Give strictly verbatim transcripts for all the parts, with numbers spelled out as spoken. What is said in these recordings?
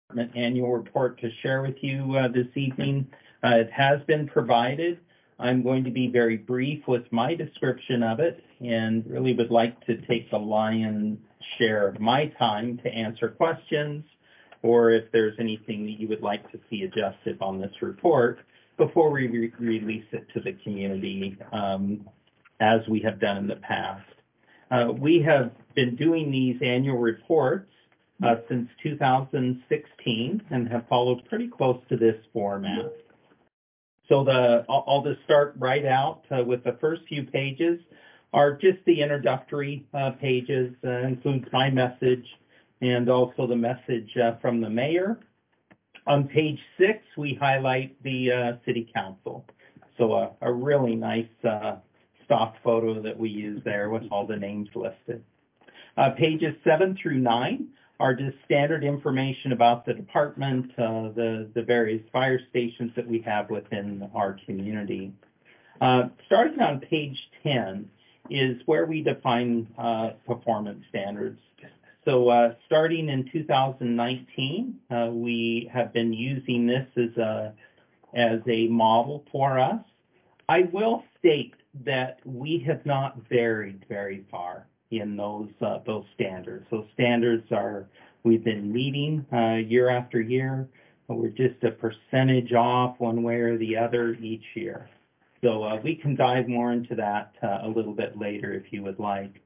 Department annual report to share with you uh, this evening. Uh, it has been provided. I'm going to be very brief with my description of it and really would like to take the lion's share of my time to answer questions, or if there's anything that you would like to see adjusted on this report before we re release it to the community, um, as we have done in the past. Uh, we have been doing these annual reports uh, since two thousand sixteen and have followed pretty close to this format. So the, I'll, I'll just start right out uh, with the first few pages are just the introductory uh, pages, uh, includes my message and also the message uh, from the mayor. On page six, we highlight the uh, city council. So uh, a really nice uh, stock photo that we use there with all the names listed. Uh, pages seven through nine are just standard information about the department, uh, the, the various fire stations that we have within our community. Uh, starting on page ten is where we define uh, performance standards. So uh, starting in two thousand nineteen, uh, we have been using this as a, as a model for us. I will state that we have not varied very far in those uh, those standards. Those standards are, we've been meeting uh, year after year. We're just a percentage off one way or the other each year. So uh, we can dive more into that uh, a little bit later if you would like.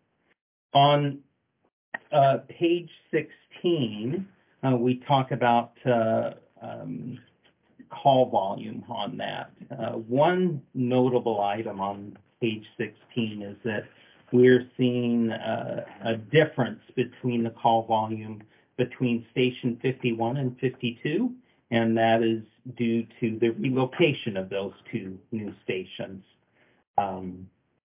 On uh, page sixteen, uh, we talk about uh, um, call volume on that. Uh, one notable item on page sixteen is that we're seeing uh, a difference between the call volume between station fifty-one and fifty-two, and that is due to the relocation of those two new stations. Um,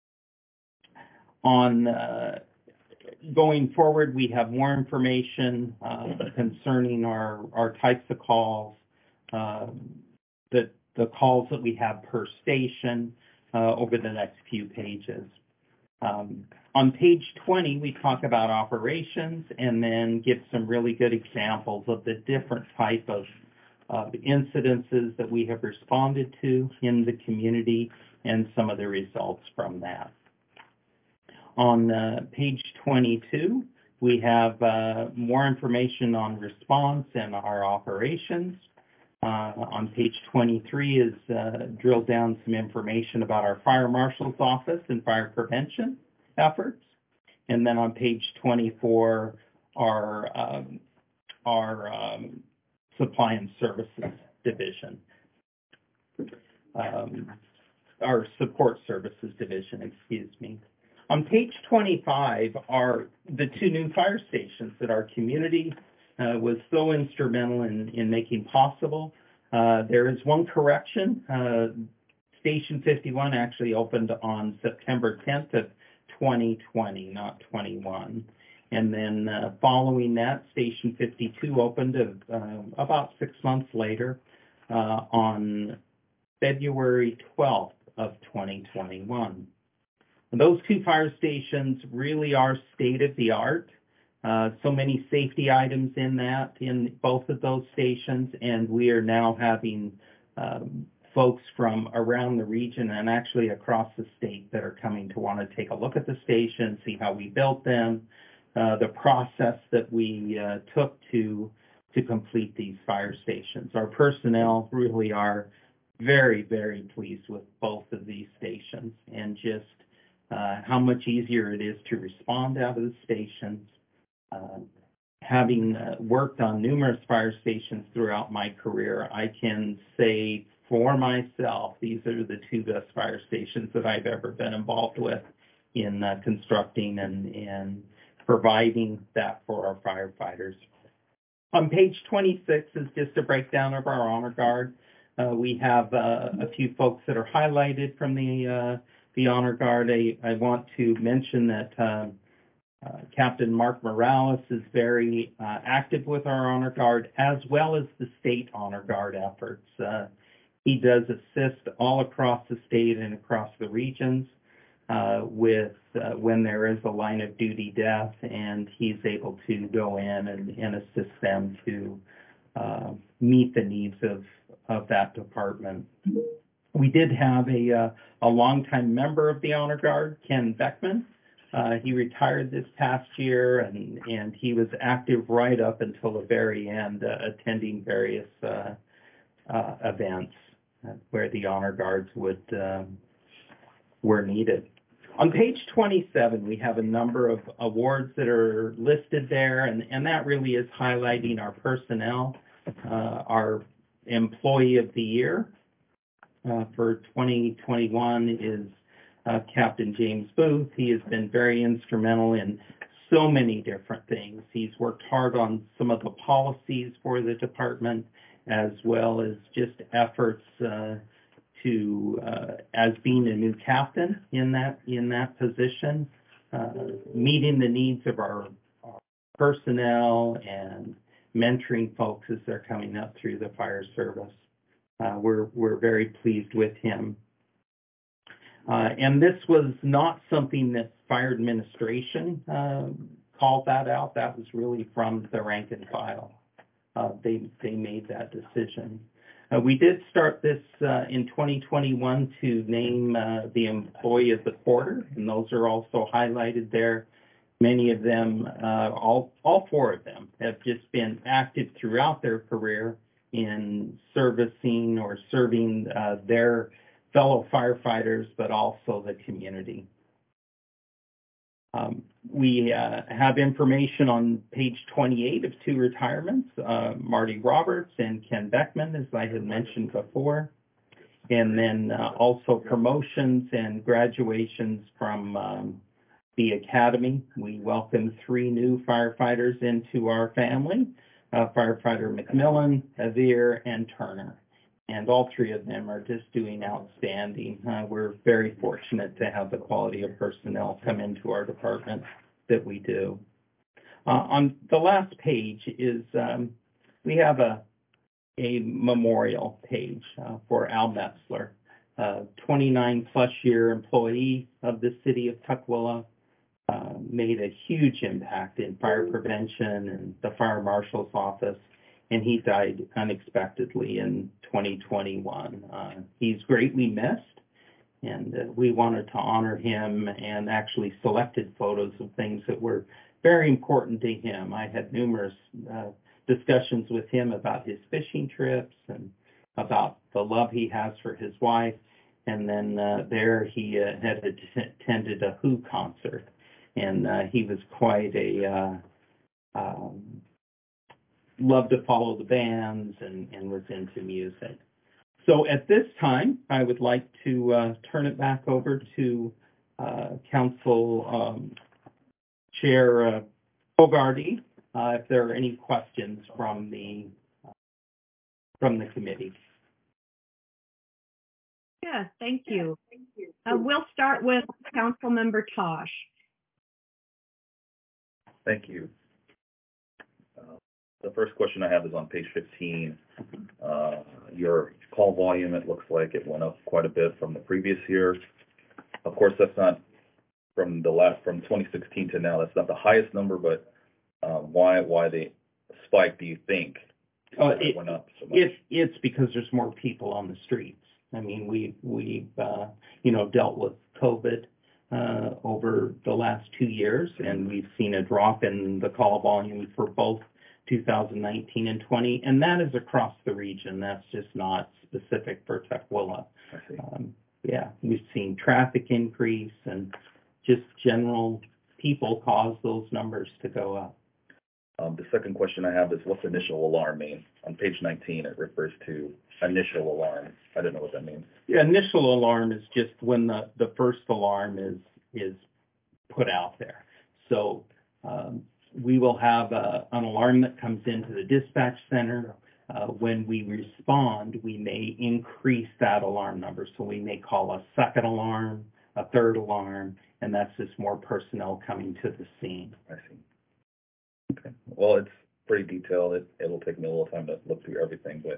on uh, going forward, we have more information uh, concerning our, our types of calls, uh, the, the calls that we have per station uh, over the next few pages. Um, on page twenty, we talk about operations and then give some really good examples of the different type of uh, incidences that we have responded to in the community and some of the results from that. On uh, page twenty-two, we have uh, more information on response and our operations. Uh, on page twenty-three is uh, drilled down some information about our fire marshal's office and fire prevention efforts. And then on page twenty-four, our, um, our um, supply and services division, um, our support services division, excuse me. On page twenty-five are the two new fire stations that our community uh, was so instrumental in, in making possible. Uh, there is one correction. Uh, Station fifty-one actually opened on September tenth of twenty twenty, not twenty-one. And then uh, following that, Station fifty-two opened uh, about six months later uh, on February twelfth of twenty twenty-one. Those two fire stations really are state-of-the-art. Uh, so many safety items in that, in both of those stations, and we are now having um, folks from around the region and actually across the state that are coming to want to take a look at the station, see how we built them, uh, the process that we uh, took to, to complete these fire stations. Our personnel really are very, very pleased with both of these stations and just Uh, how much easier it is to respond out of the stations. Uh, having uh, worked on numerous fire stations throughout my career, I can say for myself, these are the two best fire stations that I've ever been involved with in uh, constructing and, and providing that for our firefighters. On page twenty-six is just a breakdown of our honor guard. Uh, we have uh, a few folks that are highlighted from the uh, the honor guard. I, I want to mention that um, uh, Captain Mark Morales is very uh, active with our honor guard, as well as the state honor guard efforts. Uh, he does assist all across the state and across the regions uh, with uh, when there is a line of duty death, and he's able to go in and, and assist them to uh, meet the needs of, of that department. We did have a, uh, a longtime member of the Honor Guard, Ken Beckman. Uh, he retired this past year, and, and he was active right up until the very end, uh, attending various uh, uh, events where the Honor Guards would um, were needed. On page twenty-seven, we have a number of awards that are listed there, and, and that really is highlighting our personnel. Uh, our Employee of the Year uh, for twenty twenty-one is uh, Captain James Booth. He has been very instrumental in so many different things. He's worked hard on some of the policies for the department, as well as just efforts uh, to, uh, as being a new captain in that in that position, uh, meeting the needs of our, our personnel and mentoring folks as they're coming up through the fire service. Uh, we're we're very pleased with him. Uh, and this was not something that fire administration uh, called that out. That was really from the rank and file. Uh, they they made that decision. Uh, we did start this uh, in twenty twenty-one to name uh, the Employee of the Quarter, and those are also highlighted there. Many of them, uh, all all four of them, have just been active throughout their career in servicing or serving uh, their fellow firefighters, but also the community. Um, we uh, have information on page twenty-eight of two retirements, uh, Marty Roberts and Ken Beckman, as I had mentioned before, and then uh, also promotions and graduations from um, the academy. We welcome three new firefighters into our family, uh, firefighter McMillan, Avere, and Turner. And all three of them are just doing outstanding. Uh, we're very fortunate to have the quality of personnel come into our department that we do. Uh, on the last page is, um, we have a, a memorial page uh, for Al Metzler, uh, twenty-nine plus year employee of the city of Tukwila, uh, made a huge impact in fire prevention and the fire marshal's office. And he died unexpectedly in twenty twenty-one. Uh, he's greatly missed, and uh, we wanted to honor him and actually selected photos of things that were very important to him. I had numerous uh, discussions with him about his fishing trips and about the love he has for his wife. And then uh, there he uh, had attended a Who concert, and uh, he was quite a... Uh, um, loved to follow the bands and, and was into music. So at this time, I would like to uh, turn it back over to uh, Council um, Chair uh, Fogarty, uh, if there are any questions from the uh, from the committee. Yeah, thank you. Uh, we'll start with Council Member Tosh. Thank you. Uh, the first question I have is on page fifteen. Uh, your call volume, it looks like it went up quite a bit from the previous year. Of course, that's not from the last, from twenty sixteen to now, that's not the highest number, but uh, why why the spike, do you think, uh, it, it went up so much? It's, it's because there's more people on the streets. I mean, we, we've, uh, you know, dealt with COVID uh, over the last two years, and we've seen a drop in the call volume for both two thousand nineteen and twenty, and that is across the region. That's just not specific for Tukwila. I see. Um, yeah, we've seen traffic increase and just general people cause those numbers to go up. Um, the second question I have is, what's initial alarm mean? On page nineteen, it refers to initial alarm. I don't know what that means. Yeah, initial alarm is just when the, the first alarm is is put out there. So um, we will have a, an alarm that comes into the dispatch center. Uh, when we respond, we may increase that alarm number. So we may call a second alarm, a third alarm, and that's just more personnel coming to the scene. I see. Okay. Well, it's pretty detailed. It, it'll take me a little time to look through everything, but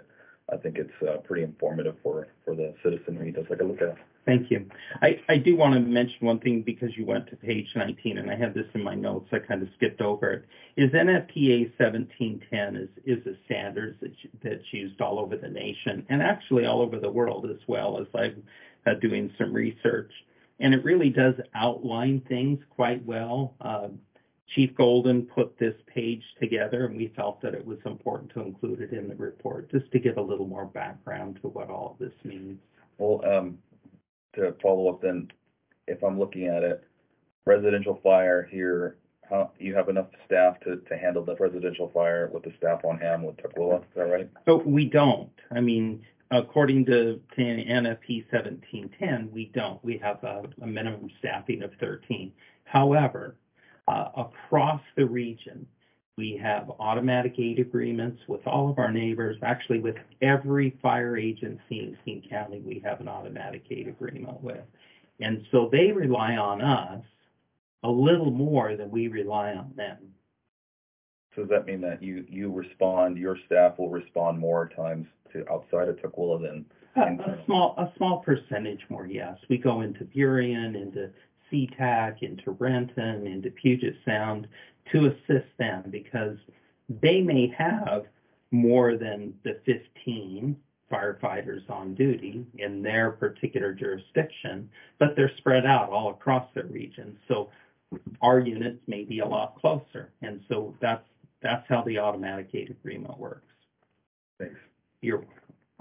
I think it's uh, pretty informative for, for the citizenry to take a look at. Thank you. I, I do want to mention one thing because you went to page nineteen and I had this in my notes. I kind of skipped over it. Is N F P A seventeen ten is, is a standard that's, that's used all over the nation and actually all over the world as well, as I'm uh, doing some research. And it really does outline things quite well. Uh, Chief Golden put this page together and we felt that it was important to include it in the report just to give a little more background to what all of this means. Well, um, to follow up then, if I'm looking at it, residential fire here, how, you have enough staff to, to handle the residential fire with the staff on hand with Tukwila, is that right? So we don't. I mean, according to, to N F P seventeen ten, we don't. We have a, a minimum staffing of thirteen. However, uh, across the region, we have automatic aid agreements with all of our neighbors. Actually, with every fire agency in King County, we have an automatic aid agreement with. And so they rely on us a little more than we rely on them. So does that mean that you, you respond, your staff will respond more times to outside of Tukwila than A, a small, a small percentage more, yes. We go into Burien, into SeaTac, into Renton, into Puget Sound to assist them because they may have more than the fifteen firefighters on duty in their particular jurisdiction, but they're spread out all across the region. So our units may be a lot closer. And so that's, that's how the automatic aid agreement works. Thanks. You're welcome.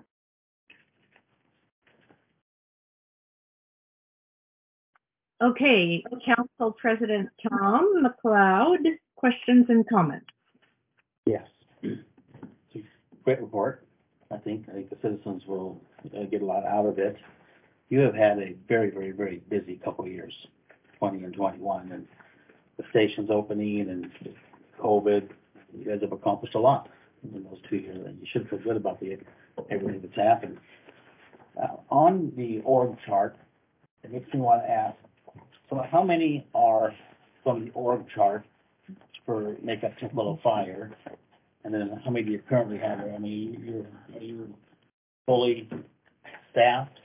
Okay, Council President Tom McLeod, questions and comments. Yes. It's a great report. I think, I think the citizens will uh, get a lot out of it. You have had a very, very, very busy couple of years, twenty and twenty-one, and the station's opening and COVID. You guys have accomplished a lot in those two years, and you should feel good about the everything that's happened. Uh, on the org chart, it makes me want to ask, so how many are from the org chart for make up Tukwila Fire? And then how many do you currently have? I mean, you're, are you fully staffed?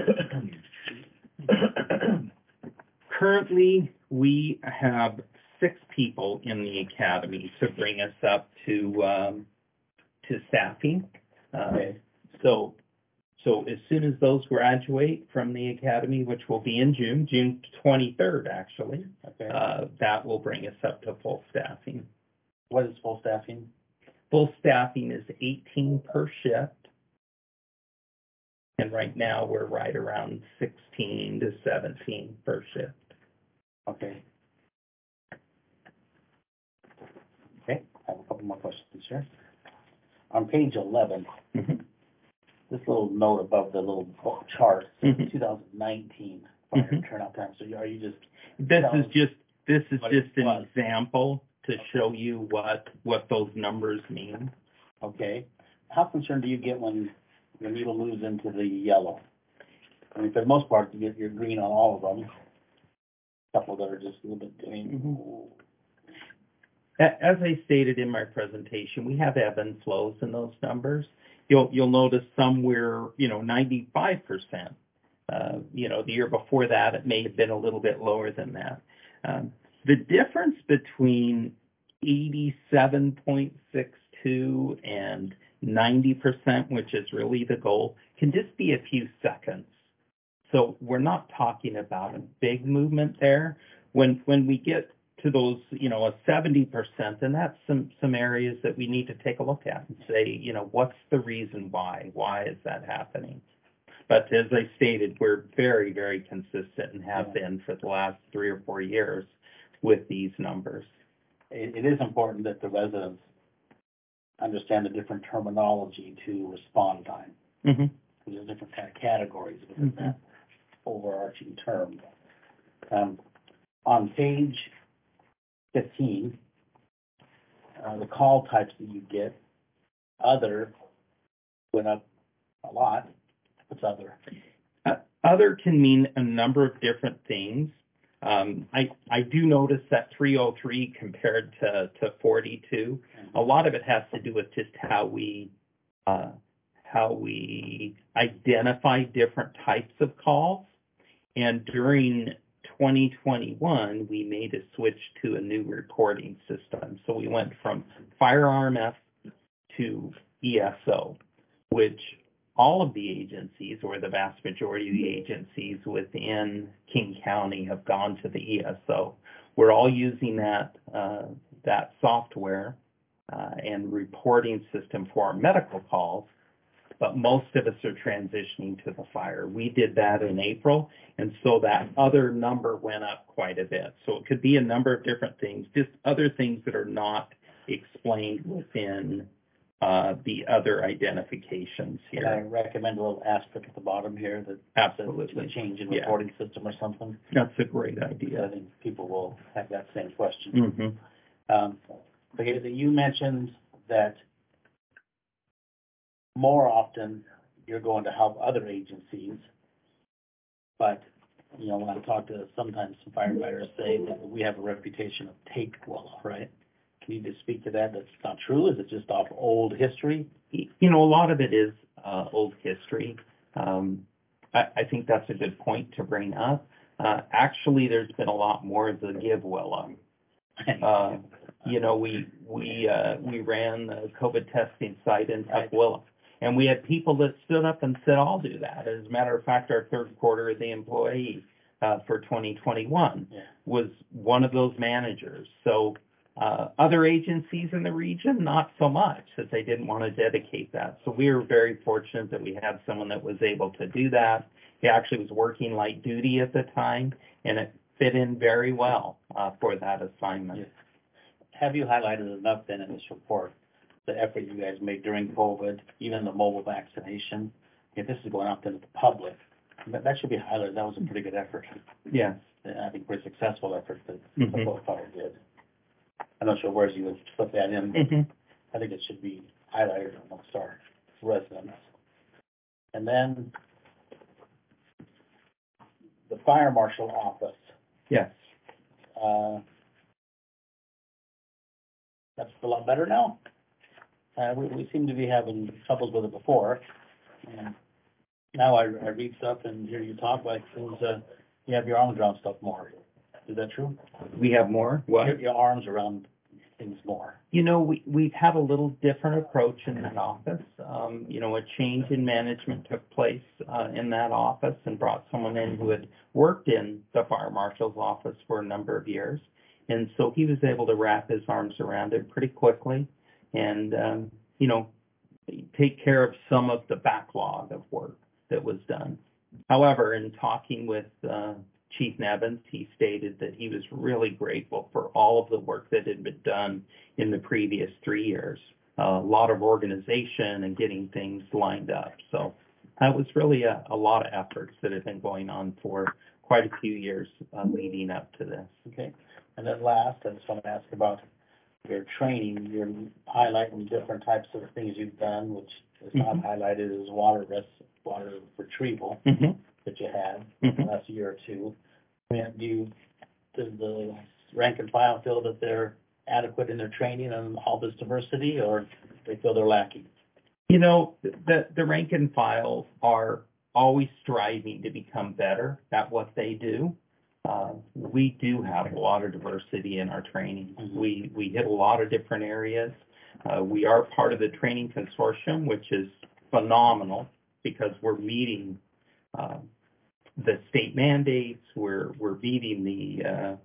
Currently, we have six people in the academy to bring us up to um, to staffing. Uh, Okay. So, so as soon as those graduate from the academy, which will be in June, June twenty-third, actually, Okay. uh, that will bring us up to full staffing. What is full staffing? Full staffing is eighteen per shift. And right now, we're right around sixteen to seventeen per shift. Okay. Okay, I have a couple more questions, sir. On page eleven, Mhm. this little note above the little chart, Mhm. two thousand nineteen fire Mhm. turnout time. So are you just, This Tell is us just, this is what it just an was. example to Okay. show you what, what those numbers mean. okay? How concerned do you get when the needle moves into the yellow? I mean, for the most part, you get your green on all of them. A couple that are just a little bit, I mean, A- As I stated in my presentation, we have ebb and flows in those numbers. You'll, you'll notice somewhere, you know, ninety-five percent. Uh, you know, the year before that, it may have been a little bit lower than that. Um, the difference between eighty-seven point six two and ninety percent, which is really the goal, can just be a few seconds. So we're not talking about a big movement there. When, when we get to those, you know, a seventy percent, and that's some, some areas that we need to take a look at and say, you know, what's the reason why? Why is that happening? But as I stated, we're very, very consistent and have Yeah. been for the last three or four years with these numbers. it, it is important that the residents understand the different terminology to respond time. Mm-hmm. There's different kind of categories within Mhm. that overarching term. Um, on page fifteen, uh, the call types that you get, other went up a lot. What's other? Uh, other can mean a number of different things. Um, I, I do notice that three oh three compared to, to forty-two, a lot of it has to do with just how we, uh, how we identify different types of calls. And during twenty twenty-one, we made a switch to a new reporting system. So we went from Fire R M F to E S O, which all of the agencies, or the vast majority of the agencies within King County, have gone to the E S O. We're all using that uh, that software uh, and reporting system for our medical calls, but most of us are transitioning to the fire. We did that in April, and so that other number went up quite a bit. So it could be a number of different things, just other things that are not explained within uh, the other identifications Can I here. recommend a little asterisk at the bottom here that says Absolutely. a change in Yeah. reporting system or something? That's a great I idea. think people will have that same question. Mm-hmm. Um, okay, so you mentioned that more often you're going to help other agencies, but, you know, when I talk to sometimes some firefighters say that we have a reputation of take well, right? Can you just speak to that? That's not true? Is it just off old history? You know, a lot of it is uh, old history. Um, I, I think that's a good point to bring up. Uh, actually, there's been a lot more of the give well. Uh, you know, we we uh, we ran the COVID testing site in Tukwila, and we had people that stood up and said, "I'll do that." As a matter of fact, our third quarter of the employee uh, for twenty twenty-one Yeah. was one of those managers. So uh, other agencies in the region, not so much, that they didn't want to dedicate that. So we were very fortunate that we had someone that was able to do that. He actually was working light duty at the time, and it fit in very well uh, for that assignment. Yeah. Have you highlighted enough then in this report, the effort you guys made during COVID, even the mobile vaccination? If this is going out to the public, that, that should be highlighted. That was a pretty good effort. Yes. And I think pretty successful effort that Mhm. the Boat Fire did. I'm not sure where you would put that in, but Mhm. I think it should be highlighted amongst our residents. And then the fire marshal office, Yes. uh, that's a lot better now. Uh, we, we seem to be having troubles with it before. And now I, I read stuff and hear you talk like things, uh, you have your arms around stuff more. Is that true? We have more? What? Your, your arms around things more. You know, we, we've had a little different approach in that office. Um, you know, a change in management took place uh, in that office and brought someone in who had worked in the fire marshal's office for a number of years. And so he was able to wrap his arms around it pretty quickly and, um, you know, take care of some of the backlog of work that was done. However, in talking with uh, Chief Nevins, he stated that he was really grateful for all of the work that had been done in the previous three years. Uh, a lot of organization and getting things lined up. So that was really a, a lot of efforts that have been going on for quite a few years uh, leading up to this. Okay. And then last, I just want to ask about your training. You're highlighting different types of things you've done, which is not Mhm. highlighted as water res, water retrieval Mm-hmm. that you had Mhm. the last year or two. I mean, do you, does the rank and file feel that they're adequate in their training on all this diversity, or they feel they're lacking? You know, the, the rank and file are always striving to become better at what they do. Uh, we do have a lot of diversity in our training. Mhm. We, we hit a lot of different areas. Uh, we are part of the training consortium, which is phenomenal because we're meeting, uh, the state mandates. We're, we're meeting the, uh,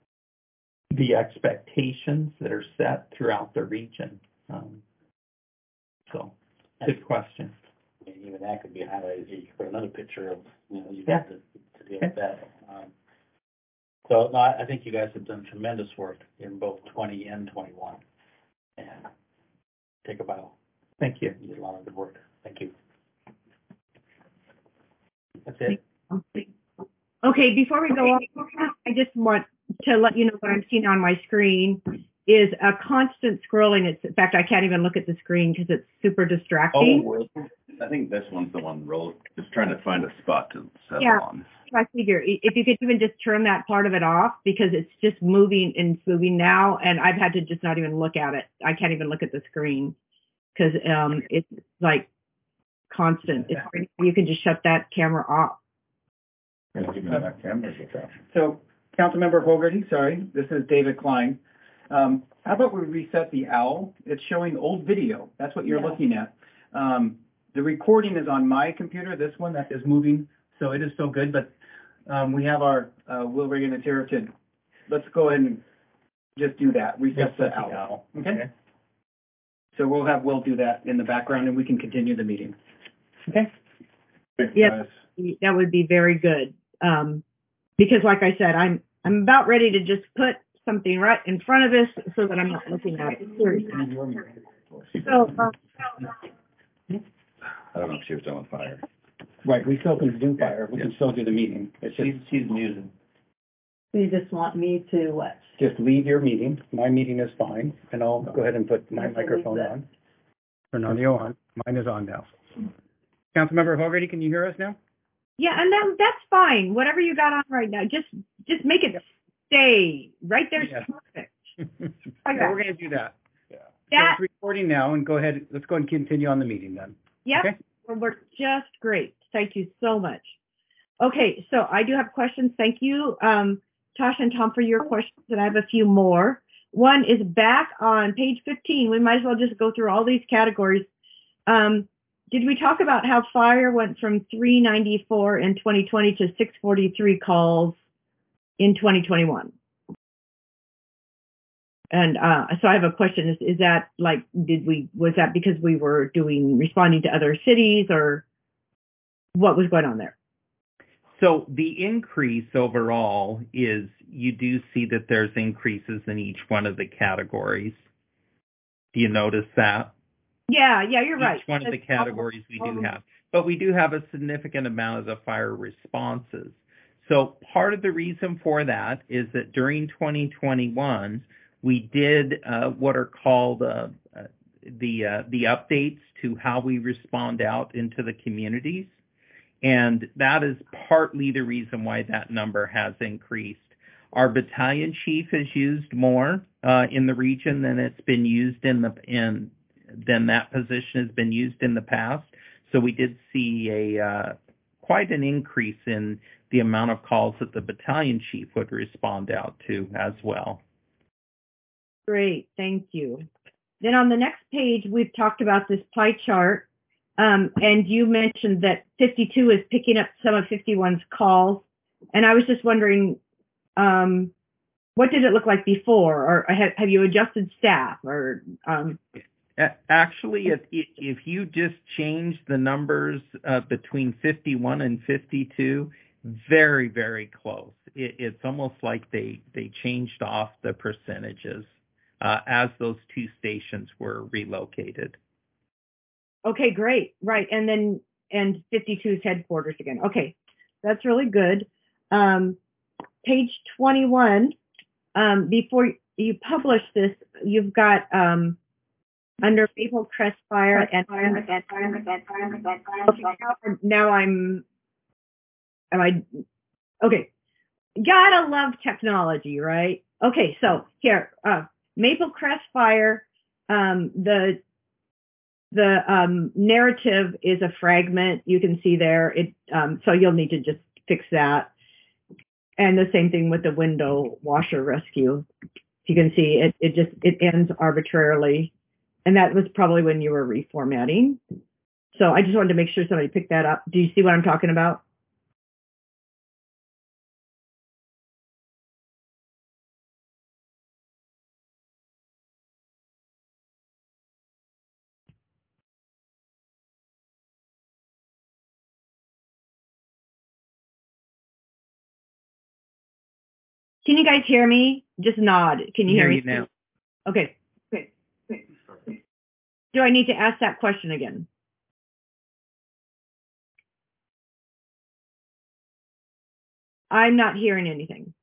the expectations that are set throughout the region. Um, so, good question. And even that could be highlighted. You could put another picture of, you know, you Yeah. have to, to deal with that. Um, so, no, I, I think you guys have done tremendous work in both twenty and twenty-one. And take a bow. Thank you. You did a lot of good work. Thank you. That's it. Okay, before we go on, I just want to let you know what I'm seeing on my screen is a constant scrolling. It's, in fact, I can't even look at the screen because it's super distracting. Oh, I think this one's the one, roll, just trying to find a spot to settle Yeah. on. I figure i- if you could even just turn that part of it off because it's just moving and it's moving now, and I've had to just not even look at it. I can't even look at the screen because um, it's like constant. Is there any way you can just shut that camera off? So, Councilmember Fogarty, sorry, this is David Klein. Um, how about we reset the owl? It's showing old video. That's what you're Yeah. looking at. Um, the recording is on my computer, this one that is moving, so it is still good, but, um, we have our, uh, Will Reagan and Tara to, let's go ahead and just do that, reset the owl. Okay? So we'll have Will do that in the background and we can continue the meeting. Okay? Yes, that would be very good. Um, because like I said, I'm, I'm about ready to just put something right in front of us so that I'm not looking at it seriously. So, uh, I don't know if she was done with fire. Right, we still can do fire, we can still do the meeting. It's just, She's, she's muted. You just want me to what? just leave your meeting. My meeting is fine, and I'll go ahead and put my Okay, microphone leave on. Turn audio on. Mine is on now. Councilmember Fogarty, can you hear us now? yeah, and that, that's fine. Whatever you got on right now, just, just make it stay right there. Yeah. Perfect. Yeah, we're gonna do that. So That, it's recording now, and go ahead, let's go and continue on the meeting then. yep, Okay. worked just great. Thank you so much. Okay, so I do have questions. Thank you, um, Tasha and Tom, for your questions, and I have a few more. One is back on page fifteen. We might as well just go through all these categories. Um, did we talk about how fire went from three ninety-four in twenty twenty to six forty-three calls in twenty twenty-one? And uh, so I have a question. Is, is that like, did we, was that because we were doing, responding to other cities, or what was going on there? So the increase overall is you do see that there's increases in each one of the categories. Do you notice that? Yeah, yeah, you're right. Each one of the categories we do have. But we do have a significant amount of the fire responses. So part of the reason for that is that during twenty twenty-one, we did uh, what are called uh, uh, the uh, the updates to how we respond out into the communities. And that is partly the reason why that number has increased. Our battalion chief has used more uh, in the region than it's been used in the in than that position has been used in the past. So we did see a uh, quite an increase in the amount of calls that the battalion chief would respond out to as well. Great, thank you. Then on the next page, we've talked about this pie chart, um, and you mentioned that fifty-two is picking up some of fifty-one's calls. And I was just wondering, um, what did it look like before, or have, have you adjusted staff, or? Um... Actually, if, if you just change the numbers uh, between fifty-one and fifty-two, very, very close. It, it's almost like they, they changed off the percentages uh, as those two stations were relocated. Okay, great. Right. And then, and fifty-two's headquarters again. Okay. That's really good. Um, page twenty-one, um, before you publish this, you've got, um, under Maple Crest Fire and now I'm, am I, okay. Gotta love technology, right? Okay. So here, uh, Maple Crest Fire, um, the, The um, narrative is a fragment. You can see there. It um, so you'll need to just fix that. And the same thing with the window washer rescue. You can see it. It just it ends arbitrarily, and that was probably when you were reformatting. So I just wanted to make sure somebody picked that up. Do you see what I'm talking about? Can you guys hear me? Just nod. Can you hear, hear me you now? Okay. Okay. Do I need to ask that question again? I'm not hearing anything.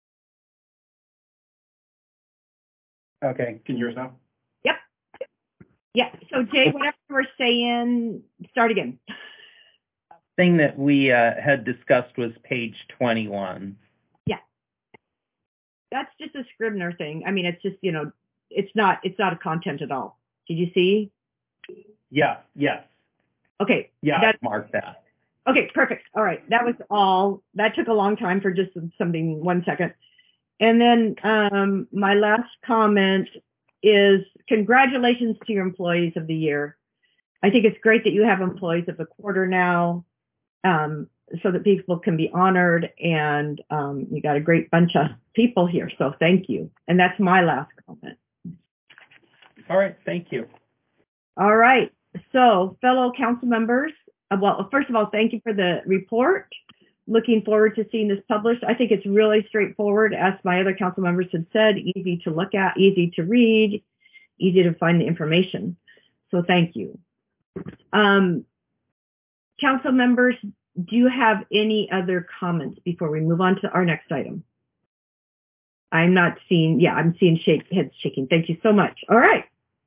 Okay, can you hear us now? Yep. Yeah. So Jay, whatever we're saying, start again. Thing that we uh, had discussed was page twenty-one. Yeah. That's just a Scrivener thing. I mean, it's just, you know, it's not, it's not a content at all. Did you see? Yeah, yes. Okay. Yeah, That, mark that. okay, perfect. All right. That was all. That took a long time for just something, one second. And then um, my last comment is congratulations to your employees of the year. I think it's great that you have employees of the quarter now, um, so that people can be honored, and um, you got a great bunch of people here, so thank you. And that's my last comment. All right, thank you. All right, so fellow council members, uh, well, first of all, thank you for the report. Looking forward to seeing this published. I think it's really straightforward, as my other council members had said, easy to look at, easy to read, easy to find the information. So thank you. Um, council members, do you have any other comments before we move on to our next item? I'm not seeing, yeah, I'm seeing shake, heads shaking. Thank you so much. All right.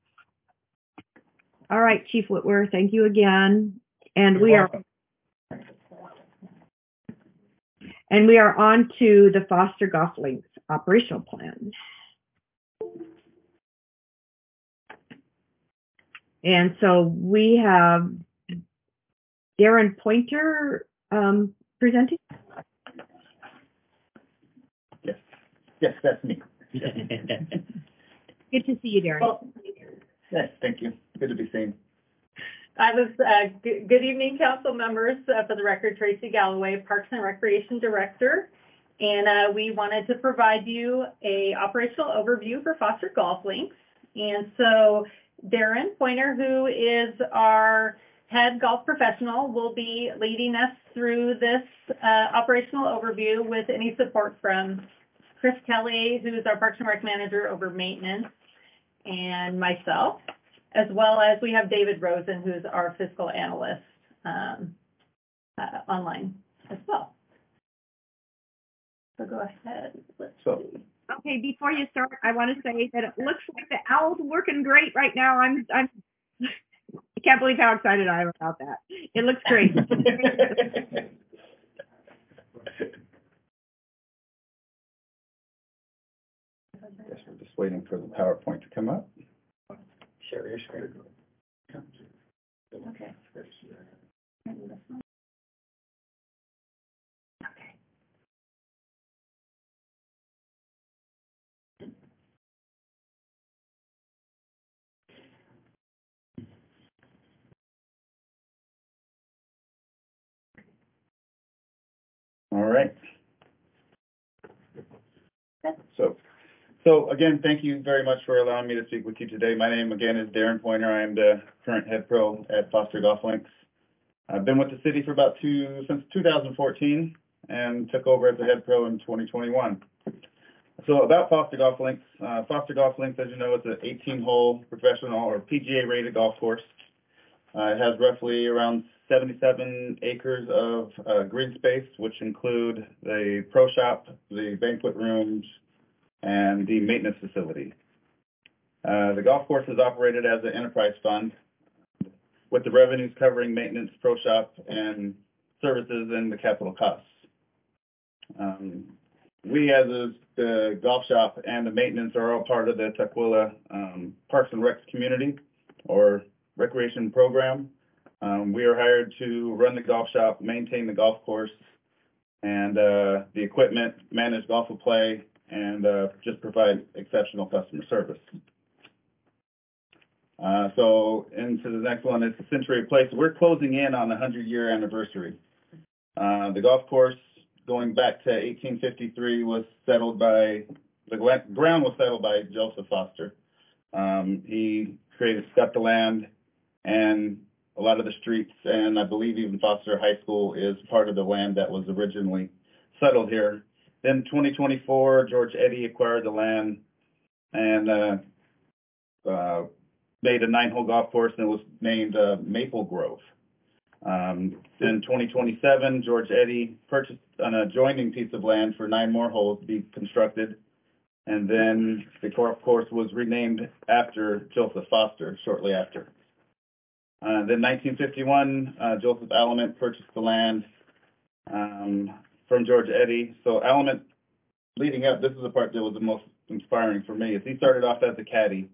All right, Chief Whitwer, thank you again. And You're we welcome. are and we are on to the Foster Golf Links operational plan. And so we have Darren Pointer um, presenting. Yes, yes, that's me. Good to see you, Darren. Well, yes, thank you. Good to be seen. I was, uh, g- good evening, council members. Uh, for the record, Tracy Galloway, Parks and Recreation Director. And uh, we wanted to provide you a operational overview for Foster Golf Links. And so Darren Pointer, who is our head golf professional, will be leading us through this uh, operational overview with any support from Chris Kelly, who is our Parks and Rec Manager over maintenance, and myself, as well as we have David Rosen, who's our fiscal analyst um, uh, online as well. So go ahead. Let's So, see. Okay, before you start, I want to say that it looks like the owl's working great right now. I'm, I'm, I can't believe how excited I am about that. It looks great. guess we're just waiting for the PowerPoint to come up. Share your screen. Okay. All right. So, so again, thank you very much for allowing me to speak with you today. My name again is Darren Pointer. I am the current head pro at Foster Golf Links. I've been with the city for about two, since two thousand fourteen, and took over as the head pro in twenty twenty-one. So about Foster Golf Links, uh, Foster Golf Links, as you know, it's an eighteen hole professional or P G A rated golf course. Uh, it has roughly around seventy-seven acres of uh, green space, which include the pro shop, the banquet rooms, and the maintenance facility. Uh, the golf course is operated as an enterprise fund, with the revenues covering maintenance, pro shop, and services and the capital costs. Um, we as a, the golf shop and the maintenance are all part of the Tukwila um, Parks and Recs community or recreation program. Um, we are hired to run the golf shop, maintain the golf course, and uh, the equipment, manage golf play, and uh, just provide exceptional customer service. Uh, so into the next one is the Century Place. We're closing in on the hundred year anniversary. Uh, the golf course, going back to eighteen fifty-three, was settled by, the ground was settled by Joseph Foster. Um, he created, got the land, and a lot of the streets, and I believe even Foster High School is part of the land that was originally settled here. Then twenty twenty-four, George Eddy acquired the land and uh, uh, made a nine-hole golf course, and it was named uh, Maple Grove. Um, in twenty twenty-seven, George Eddy purchased an adjoining piece of land for nine more holes to be constructed, and then the golf course was renamed after Joseph Foster shortly after. Uh, then nineteen fifty-one, uh, Joseph Alamant purchased the land um, from George Eddy. So Alamant, leading up, this is the part that was the most inspiring for me, is he started off as a caddy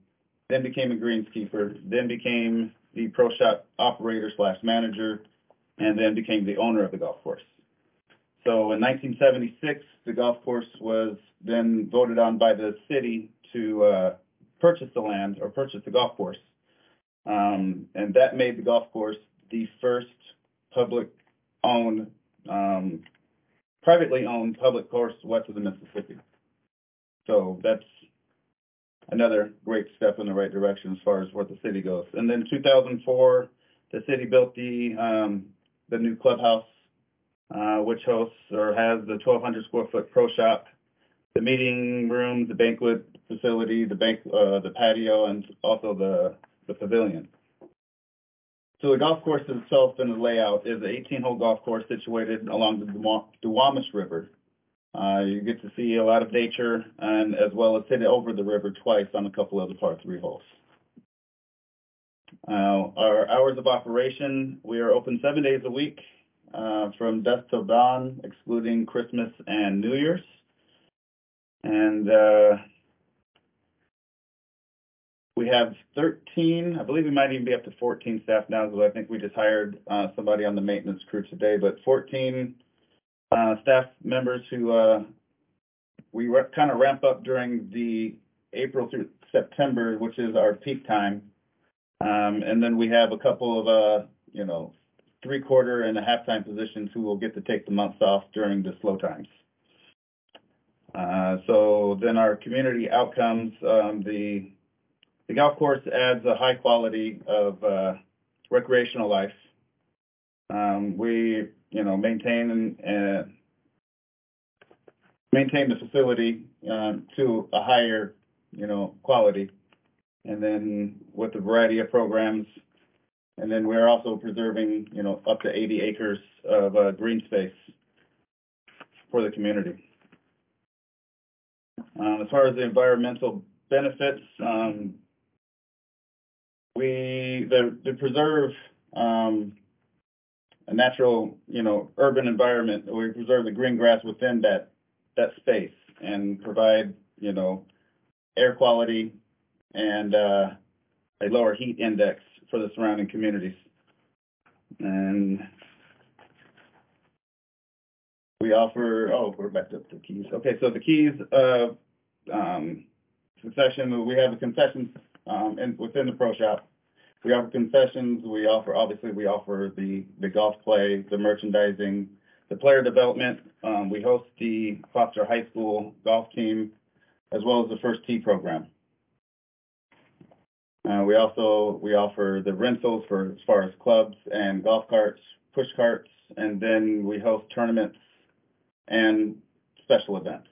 then became a greenskeeper, then became the pro shop operator slash manager, and then became the owner of the golf course. So in nineteen seventy-six, the golf course was then voted on by the city to uh, purchase the land or purchase the golf course. Um, and that made the golf course the first public owned, um, privately owned public course west of the Mississippi. So that's another great step in the right direction as far as where the city goes. And then two thousand four, the city built the, um, the new clubhouse, uh, which hosts or has the twelve hundred square foot pro shop, the meeting room, the banquet facility, the bank, uh, the patio, and also the, the pavilion. So the golf course itself and the layout is an eighteen hole golf course situated along the Duwamish River. Uh, you get to see a lot of nature and as well as hit over the river twice on a couple of the par three holes. Uh, our hours of operation, we are open seven days a week, uh, from dusk till dawn, excluding Christmas and New Year's. And, uh, we have thirteen, I believe we might even be up to fourteen staff now, because I think we just hired, uh, somebody on the maintenance crew today, but fourteen Uh, staff members who, uh, we kind of ramp up during the April through September, which is our peak time. Um, and then we have a couple of, uh, you know, three quarter and a half time positions who will get to take the months off during the slow times. Uh, so then our community outcomes, um, the, the golf course adds a high quality of, uh, recreational life. Um, we, you know, maintain and uh, maintain the facility uh, to a higher, you know, quality, and then with a variety of programs, and then we're also preserving, you know, up to eighty acres of uh, green space for the community. Um, as far as the environmental benefits, um, we the, the preserve. Um, a natural, you know, urban environment. We preserve the green grass within that, that space and provide, you know, air quality and uh, a lower heat index for the surrounding communities. And we offer, oh, we're back up to the keys. Okay, so the keys, uh, um, concession, we have a concession um, in, within the pro shop. We offer concessions. We offer, obviously, we offer the, the golf play, the merchandising, the player development. Um, we host the Foster High School golf team, as well as the First Tee program. Uh, we also, we offer the rentals for as far as clubs and golf carts, push carts, and then we host tournaments and special events.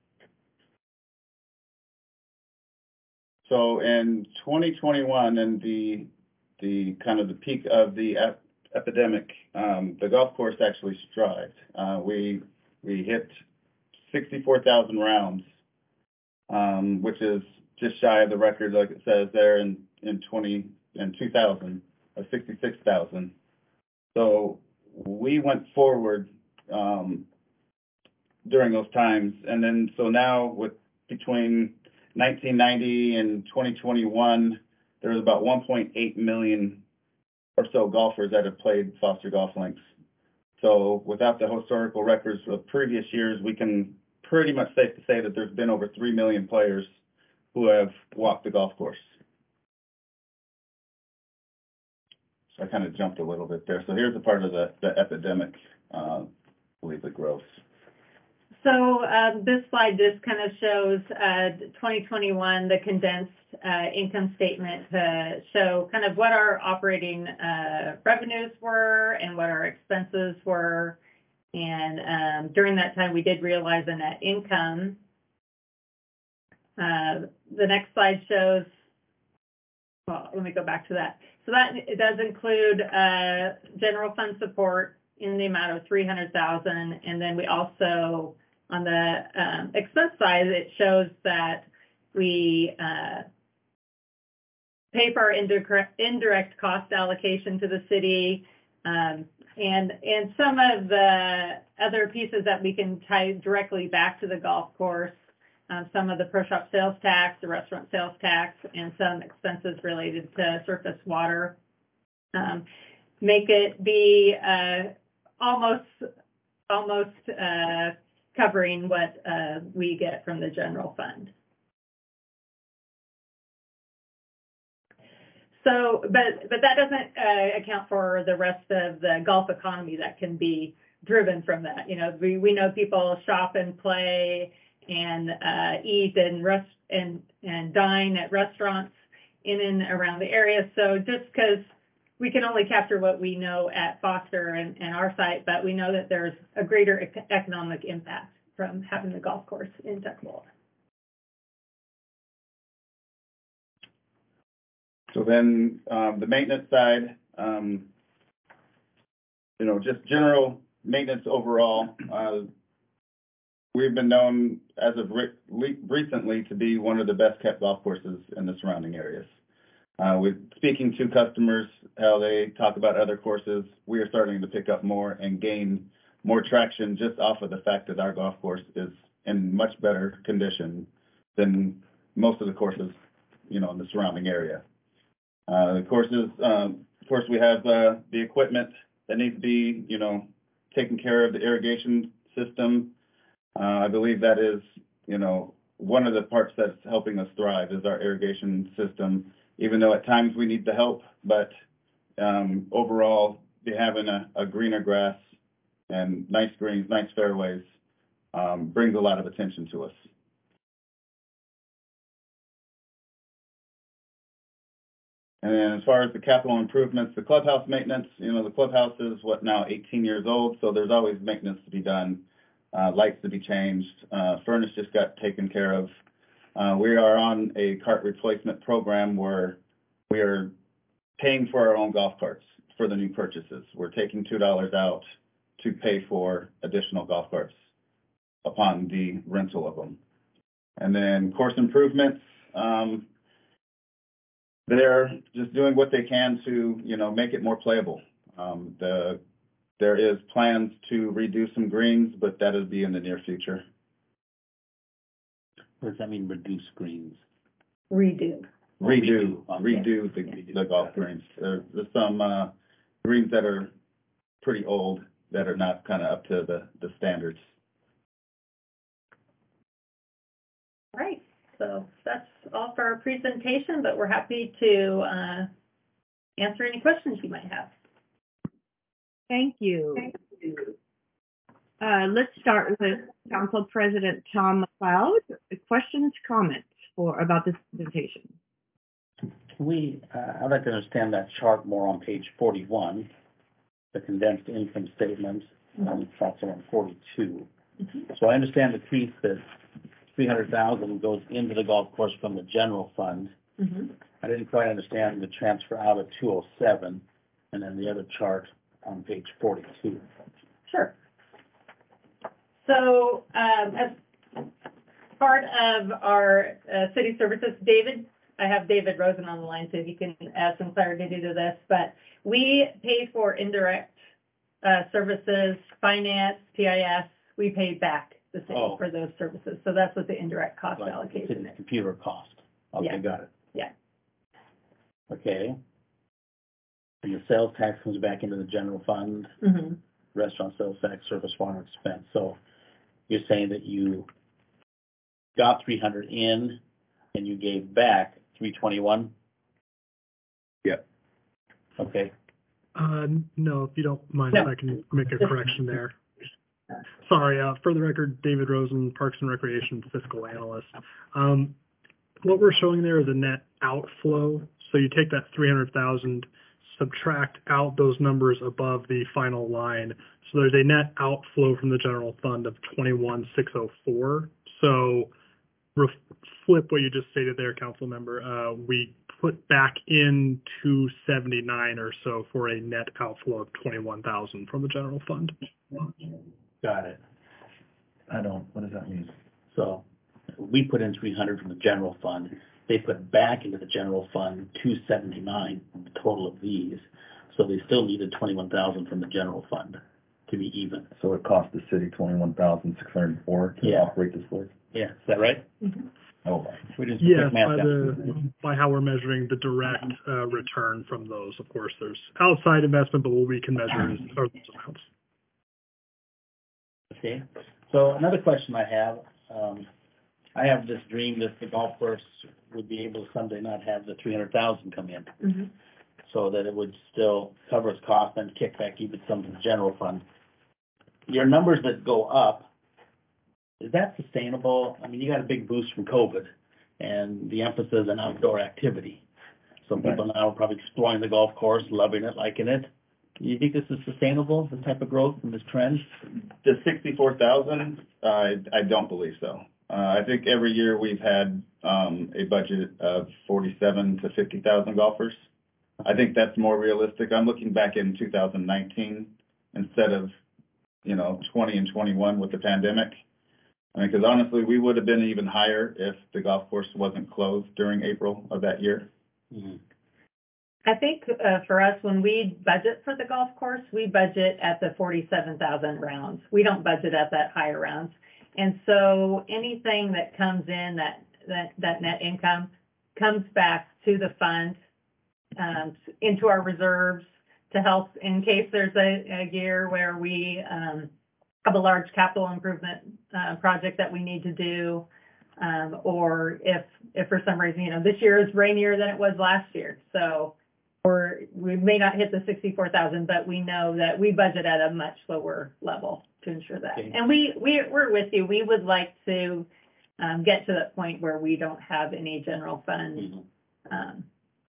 So in twenty twenty-one, and the the kind of the peak of the ep epidemic, um, the golf course actually strived. Uh, we we hit sixty-four thousand rounds, um, which is just shy of the record, like it says there in in twenty in two thousand, of sixty-six thousand. So we went forward um, during those times, and then so now with between nineteen ninety and twenty twenty-one. There was about one point eight million or so golfers that have played Foster Golf Links. So without the historical records of previous years, we can pretty much safe to say that there's been over three million players who have walked the golf course. So I kind of jumped a little bit there. So here's a part of the, the epidemic, uh, I believe, the growth. So um, this slide just kind of shows uh, twenty twenty-one, the condensed uh, income statement to show kind of what our operating uh, revenues were and what our expenses were. And um, during that time, we did realize a net income. Uh, the next slide shows, well, let me go back to that. So that it does include uh, general fund support in the amount of three hundred thousand dollars. And then we also, on the um, expense side, it shows that we uh, pay for our indirect, indirect cost allocation to the city, um, and and some of the other pieces that we can tie directly back to the golf course um, some of the pro shop sales tax, the restaurant sales tax, and some expenses related to surface water. Um, make it be uh, almost almost uh, covering what uh, we get from the general fund. So, but but that doesn't uh, account for the rest of the golf economy that can be driven from that. You know, we we know people shop and play and uh, eat and rest and and dine at restaurants in and around the area. So just because we can only capture what we know at Foster and, and our site, but we know that there's a greater ec- economic impact from having the golf course in Tuckahoe. So then, um, the maintenance side, um, you know, just general maintenance overall, uh, we've been known as of re- le- recently to be one of the best kept golf courses in the surrounding areas. Uh, with speaking to customers, how they talk about other courses, we are starting to pick up more and gain more traction just off of the fact that our golf course is in much better condition than most of the courses, you know, in the surrounding area. Uh, the courses, um, of course, we have, uh, the equipment that needs to be, you know, taking care of the irrigation system. Uh, I believe that is, you know, one of the parts that's helping us thrive is our irrigation system, even though at times we need the help, but, um, overall, be having a, a greener grass and nice greens, nice fairways, um, brings a lot of attention to us. And then as far as the capital improvements, the clubhouse maintenance, you know, the clubhouse is what now eighteen years old, so there's always maintenance to be done, uh, lights to be changed, uh, furnace just got taken care of. Uh, we are on a cart replacement program where we are paying for our own golf carts for the new purchases. We're taking two dollars out to pay for additional golf carts upon the rental of them. And then course improvements, um, they're just doing what they can to, you know, make it more playable. Um, the, there is plans to redo some greens, but that'll be in the near future. What does that mean, reduce greens? Redo. Redo, Oh, redo the, the golf greens. There, there's some, uh, greens that are pretty old that are not kind of up to the, the standards. All right. So that's all for our presentation, but we're happy to uh, answer any questions you might have. Thank you. Thank you. Uh, let's start with Council President Tom McLeod. Questions, comments for about this presentation? Can we, uh, I'd like to understand that chart more on page forty-one, the condensed income statement, um, that's around forty-two. Mm-hmm. So I understand the piece that three hundred thousand goes into the golf course from the general fund. Mm-hmm. I didn't quite understand the transfer out of two oh seven, and then the other chart on page forty-two. Sure. So um, as part of our uh, city services, David, I have David Rosen on the line, so he can add some clarity to this, but we pay for indirect uh, services, finance, T I S, we pay back the city oh. for those services. So that's what the indirect cost like allocation is. Computer cost. Okay, yeah. Got it. Yeah. Okay. And the sales tax comes back into the general fund, mm-hmm. restaurant sales tax, surface water expense. So you're saying that you got three hundred in and you gave back three twenty-one? Yep. Okay. Uh, no, if you don't mind, no. if I can make a correction there. Sorry, uh, for the record, David Rosen, Parks and Recreation Fiscal Analyst. Um, what we're showing there is a net outflow. So you take that three hundred thousand, subtract out those numbers above the final line. So there's a net outflow from the general fund of twenty-one thousand six hundred four. So ref- flip what you just stated there, council member. Uh, we put back in two seventy-nine or so for a net outflow of twenty-one thousand from the general fund. Got it. I don't, what does that mean? So we put in three hundred from the general fund. They put back into the general fund two seventy-nine, the total of these. So they still needed twenty-one thousand from the general fund to be even. So it cost the city twenty-one thousand six hundred four to yeah. operate this place? Yeah, is that right? Oh, We did some Yes, quick math by down. the, by how we're measuring the direct, uh, return from those. Of course, there's outside investment, but what we can measure is, are those amounts. Okay, so another question I have, um, I have this dream that the golf course would be able to someday not have the three hundred thousand come in. Mm-hmm. So that it would still cover its cost and kick back even some to the general fund. Your numbers that go up, is that sustainable? I mean, you got a big boost from COVID and the emphasis on outdoor activity. So people now are probably exploring the golf course, loving it, liking it. Do you think this is sustainable, this type of growth and this trend? The sixty-four thousand, uh, I, I don't believe so. Uh, I think every year we've had, um, a budget of forty-seven to fifty thousand golfers. I think that's more realistic. I'm looking back in two thousand nineteen instead of, you know, twenty and twenty-one with the pandemic. I mean, because honestly, we would have been even higher if the golf course wasn't closed during April of that year. Mm-hmm. I think uh, for us, when we budget for the golf course, we budget at the forty-seven thousand rounds. We don't budget at that higher rounds. And so anything that comes in, that, that, that net income comes back to the fund, um, into our reserves to help in case there's a, a year where we um, have a large capital improvement uh, project that we need to do. Um, or if, if for some reason, you know, this year is rainier than it was last year. So, or we may not hit the sixty-four thousand, but we know that we budget at a much lower level to ensure that. Okay. And we, we, we're with you. We would like to um, get to that point where we don't have any general fund. Mm-hmm. Um,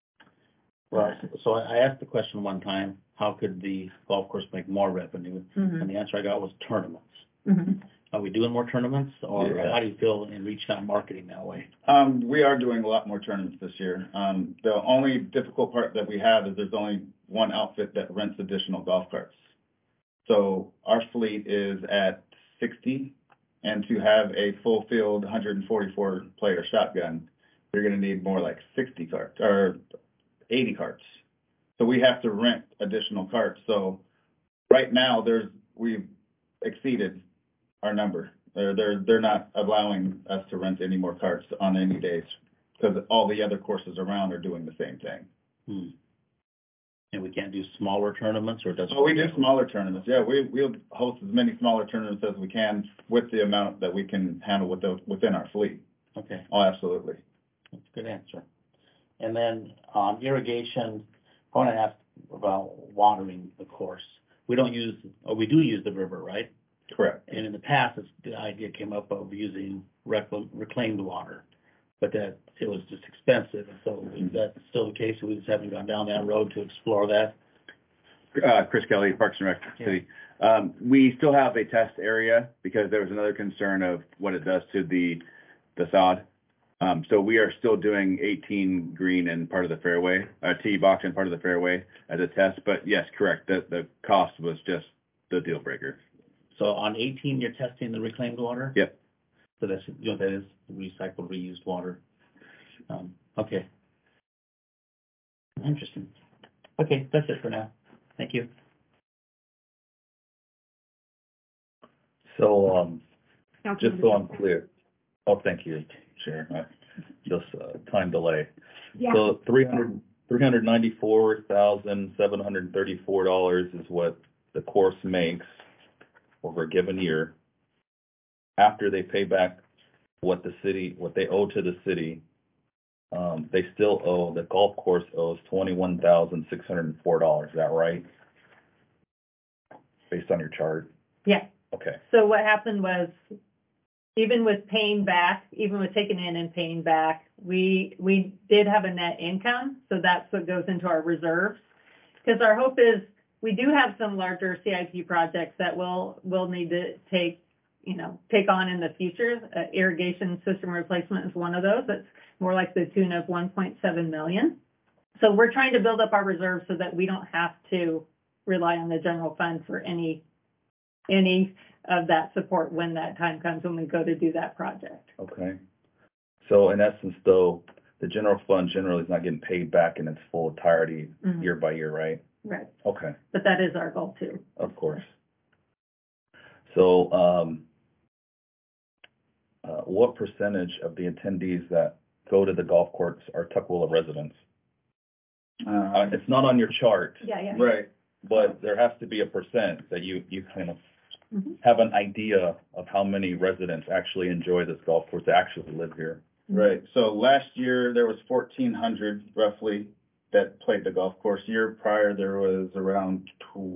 Well, so I asked the question one time, how could the golf course make more revenue? mhm, And the answer I got was tournaments. mhm. Are we doing more tournaments, or Yeah. how do you feel in reaching out marketing that way? Um, we are doing a lot more tournaments this year. Um, the only difficult part that we have is there's only one outfit that rents additional golf carts. So our fleet is at sixty, and to have a full field one hundred forty-four player shotgun, you're gonna need more like sixty carts, or eighty carts. So we have to rent additional carts. So right now, there's, we've exceeded our number. They're, they're, they're not allowing us to rent any more carts on any days because all the other courses around are doing the same thing. Hmm. And we can't do smaller tournaments, or does? So we do smaller tournaments. Yeah, we, we'll host as many smaller tournaments as we can with the amount that we can handle with the, within our fleet. Okay, Oh, absolutely. that's a good answer. And then on irrigation, I want to ask about watering the course. We don't use, or we do use the river, right? Correct. And in the past, it's, the idea came up of using recl- reclaimed water, but that it was just expensive. And so is that still the case? We just haven't gone down that road to explore that? Uh, Chris Kelly, Parks and Rec City. Um, we still have a test area because there was another concern of what it does to the, the sod. Um, so we are still doing eighteen green and part of the fairway, uh, tee box and part of the fairway as a test. But yes, correct. The, the cost was just the deal breaker. So on eighteen, you're testing the reclaimed water? Yep. So that's, you know, that is recycled, reused water. Um, okay. Interesting. Okay, that's it for now. Thank you. So, um, Councilman just so I'm clear, oh, thank you, Sharon, I- just, uh, time delay. Yeah. So three hundred, three hundred ninety-four thousand, seven hundred thirty-four dollars is what the course makes over a given year. After they pay back what the city, what they owe to the city, um, they still owe, the golf course owes twenty-one thousand, six hundred and four dollars, is that right? Based on your chart? Yeah. Okay. So what happened was, even with paying back, even with taking in and paying back, we, we did have a net income. So that's what goes into our reserves. Because our hope is, we do have some larger C I P projects that we'll, we'll need to take, you know, take on in the future. Uh, irrigation system replacement is one of those. That's more like the tune of one point seven million. So we're trying to build up our reserves so that we don't have to rely on the general fund for any, any of that support when that time comes when we go to do that project. Okay. So in essence, though, the general fund generally is not getting paid back in its full entirety Mhm. year by year, right? Right. Okay, But that is our goal too. of course. So, um, uh, what percentage of the attendees that go to the golf course are Tukwila residents? Uh, Uh, it's not on your chart, Yeah, yeah. right, but there has to be a percent that you, you kind of Mm-hmm. have an idea of how many residents actually enjoy this golf course, that actually live here. right. So last year, there was fourteen hundred roughly that played the golf course. Year prior, there was around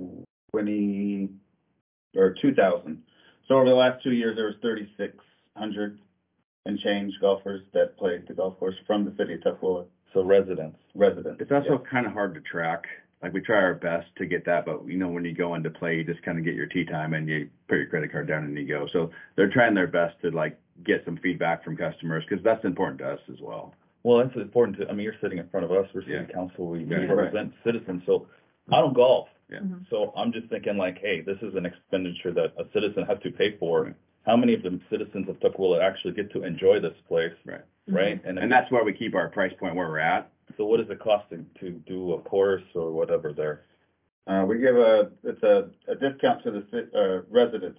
twenty, or two thousand. So over the last two years, there was thirty-six hundred and change golfers that played the golf course from the city of Tukwila, So residents. residents. It's also kind of hard to track. Like, we try our best to get that, but you know, when you go into play, you just kind of get your tee time and you put your credit card down and you go. So they're trying their best to like get some feedback from customers, because that's important to us as well. Well, it's important to, I mean, you're sitting in front of us, we're city Yeah. council, we Yeah. represent citizens, so I don't golf. Yeah. Mm-hmm. So I'm just thinking like, hey, this is an expenditure that a citizen has to pay for. How many of the citizens of Tukwila actually get to enjoy this place, Right. right? And, And that's why we keep our price point where we're at. so what is it costing to do a course or whatever there? Uh, we give a, it's a, a discount to the, ci- uh, residents.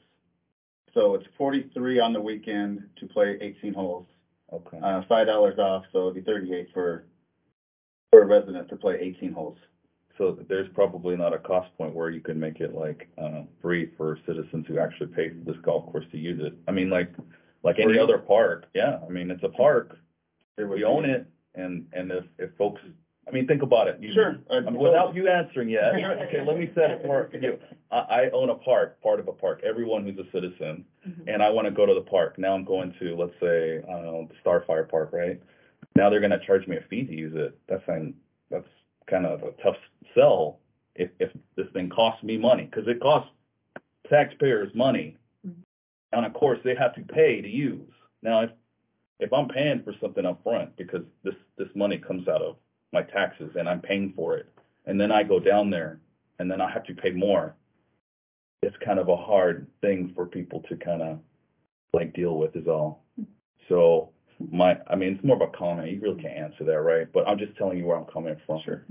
So it's forty-three on the weekend to play eighteen holes, Okay. uh, five dollars off, so it'd be thirty-eight for, for a resident to play eighteen holes. So there's probably not a cost point where you can make it like, uh, free for citizens who actually pay for this golf course to use it. I mean, like, like any Free? other park, yeah, I mean, it's a park, It would we own be- it, and, and if, if folks, I mean, think about it. You- Sure. I mean, without you answering yet, okay, let me set it for you. I, I own a park, part of a park, everyone who's a citizen, and I wanna go to the park. Now I'm going to, let's say, I don't know, the Starfire Park, right? Now they're gonna charge me a fee to use it. That's, an- that's kind of a tough sell if, if this thing costs me money, cause it costs taxpayers money. And of course, they have to pay to use. Now, if, if I'm paying for something up front because this, this money comes out of my taxes and I'm paying for it, and then I go down there and then I have to pay more, it's kind of a hard thing for people to kind of like deal with is all. So my, I mean, it's more of a comment. You really can't answer that, right? But I'm just telling you where I'm coming from. Sure.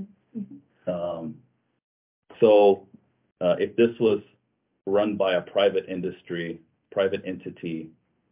Um, so, uh, if this was run by a private industry, private entity,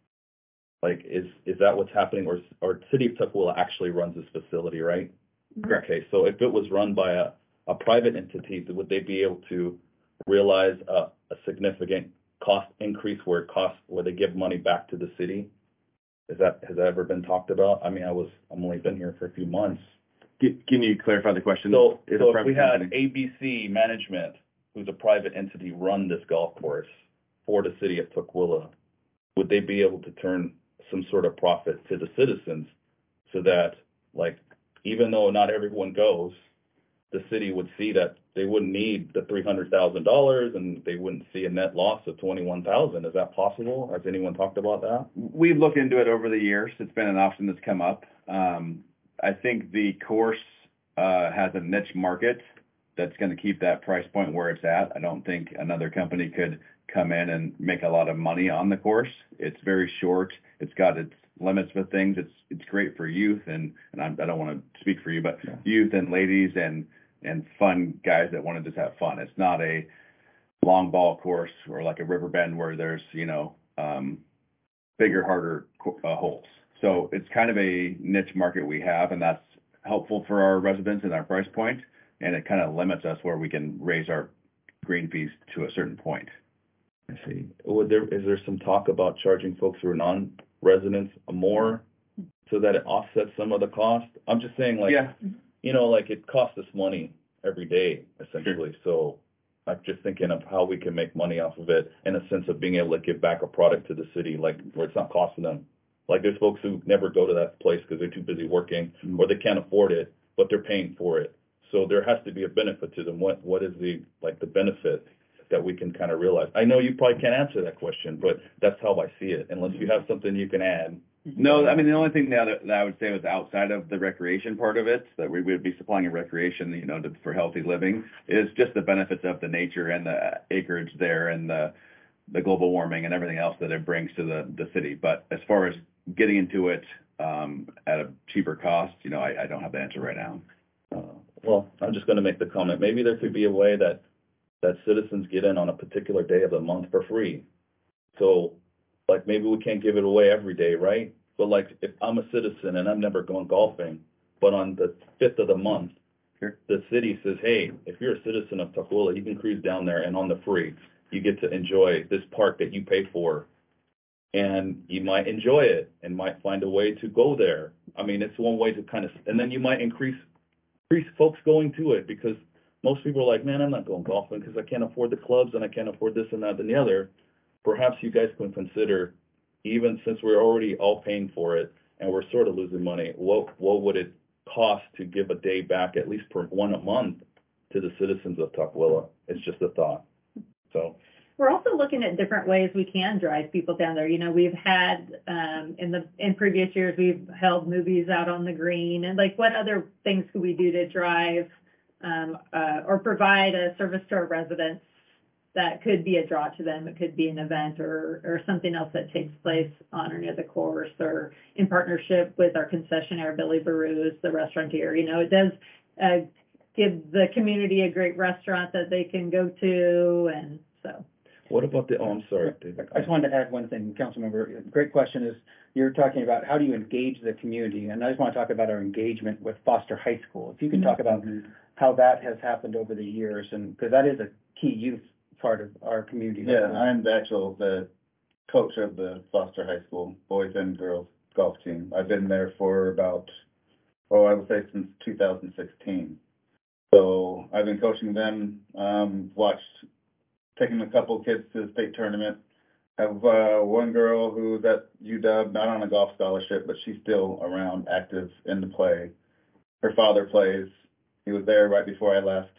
like, is, is that what's happening? Or, or City of Tukwila actually runs this facility, right? Correct. Okay, so if it was run by a, a private entity, would they be able to realize a, a significant cost increase where it costs, where they give money back to the city? Is that, has that ever been talked about? I mean, I was, I'm only been here for a few months. Can, can you clarify the question? So, Is a so if private we had company- A B C Management, who's a private entity, run this golf course for the city of Tukwila, would they be able to turn some sort of profit to the citizens so that, like, even though not everyone goes, the city would see that they wouldn't need the three hundred thousand dollars and they wouldn't see a net loss of twenty-one thousand? Is that possible? Has anyone talked about that? We've looked into it over the years. It's been an option that's come up. Um, I think the course, uh, has a niche market that's gonna keep that price point where it's at. I don't think another company could come in and make a lot of money on the course. It's very short. It's got its limits with things. It's, it's great for youth and, and I'm, I don't wanna speak for you, but Yeah. youth and ladies and, and fun guys that wanna just have fun. It's not a long ball course or like a river bend where there's, you know, um, bigger, harder co- uh, holes. So it's kind of a niche market we have, and that's helpful for our residents and our price point, and it kind of limits us where we can raise our green fees to a certain point. I see. Would there, is there some talk about charging folks who are non-residents more so that it offsets some of the cost? I'm just saying, like, Yeah. you know, like, it costs us money every day, essentially. So I'm just thinking of how we can make money off of it in a sense of being able to give back a product to the city, like, where it's not costing them. Like, there's folks who never go to that place because they're too busy working or they can't afford it, but they're paying for it. So there has to be a benefit to them. What, what is the, like, the benefit that we can kind of realize? I know you probably can't answer that question, but that's how I see it, unless you have something you can add. No, I mean, the only thing that, that I would say was outside of the recreation part of it, that we would be supplying a recreation, you know, to, for healthy living, is just the benefits of the nature and the acreage there and the, the global warming and everything else that it brings to the, the city. But as far as getting into it, um, at a cheaper cost, you know, I, I don't have the answer right now. Uh, well, I'm just going to make the comment. Maybe there could be a way that, that citizens get in on a particular day of the month for free. So like maybe we can't give it away every day, right? But like if I'm a citizen and I'm never going golfing, but on the fifth of the month, Sure. the city says, hey, if you're a citizen of Tukwila, you can cruise down there and on the free, you get to enjoy this park that you pay for. And you might enjoy it and might find a way to go there. I mean, it's one way to kind of, and then you might increase, increase folks going to it because most people are like, man, I'm not going golfing because I can't afford the clubs and I can't afford this and that and the other. Perhaps you guys can consider, even since we're already all paying for it and we're sort of losing money, what, what would it cost to give a day back, at least per one a month, to the citizens of Tukwila? It's just a thought. So. We're also looking at different ways we can drive people down there. You know, we've had, um, in the, in previous years, we've held movies out on the green, and like, what other things could we do to drive, um, uh, or provide a service to our residents that could be a draw to them? It could be an event or, or something else that takes place on or near the course, or in partnership with our concessionaire, Billy Baroo's, the restaurateur. You know, it does, uh, give the community a great restaurant that they can go to, and so. What about the, oh, I'm sorry, David. I just wanted to add one thing, Councilmember. Great question is, you're talking about how do you engage the community? And I just want to talk about our engagement with Foster High School. If you can talk about how that has happened over the years, and, because that is a key youth part of our community. Yeah, I'm the actual, the coach of the Foster High School boys and girls golf team. I've been there for about, oh, I would say since two thousand sixteen. So I've been coaching them, um, watched, taking a couple of kids to the state tournament. Have uh, one girl who's at U W, not on a golf scholarship, but she's still around, active in the play. Her father plays. He was there right before I left.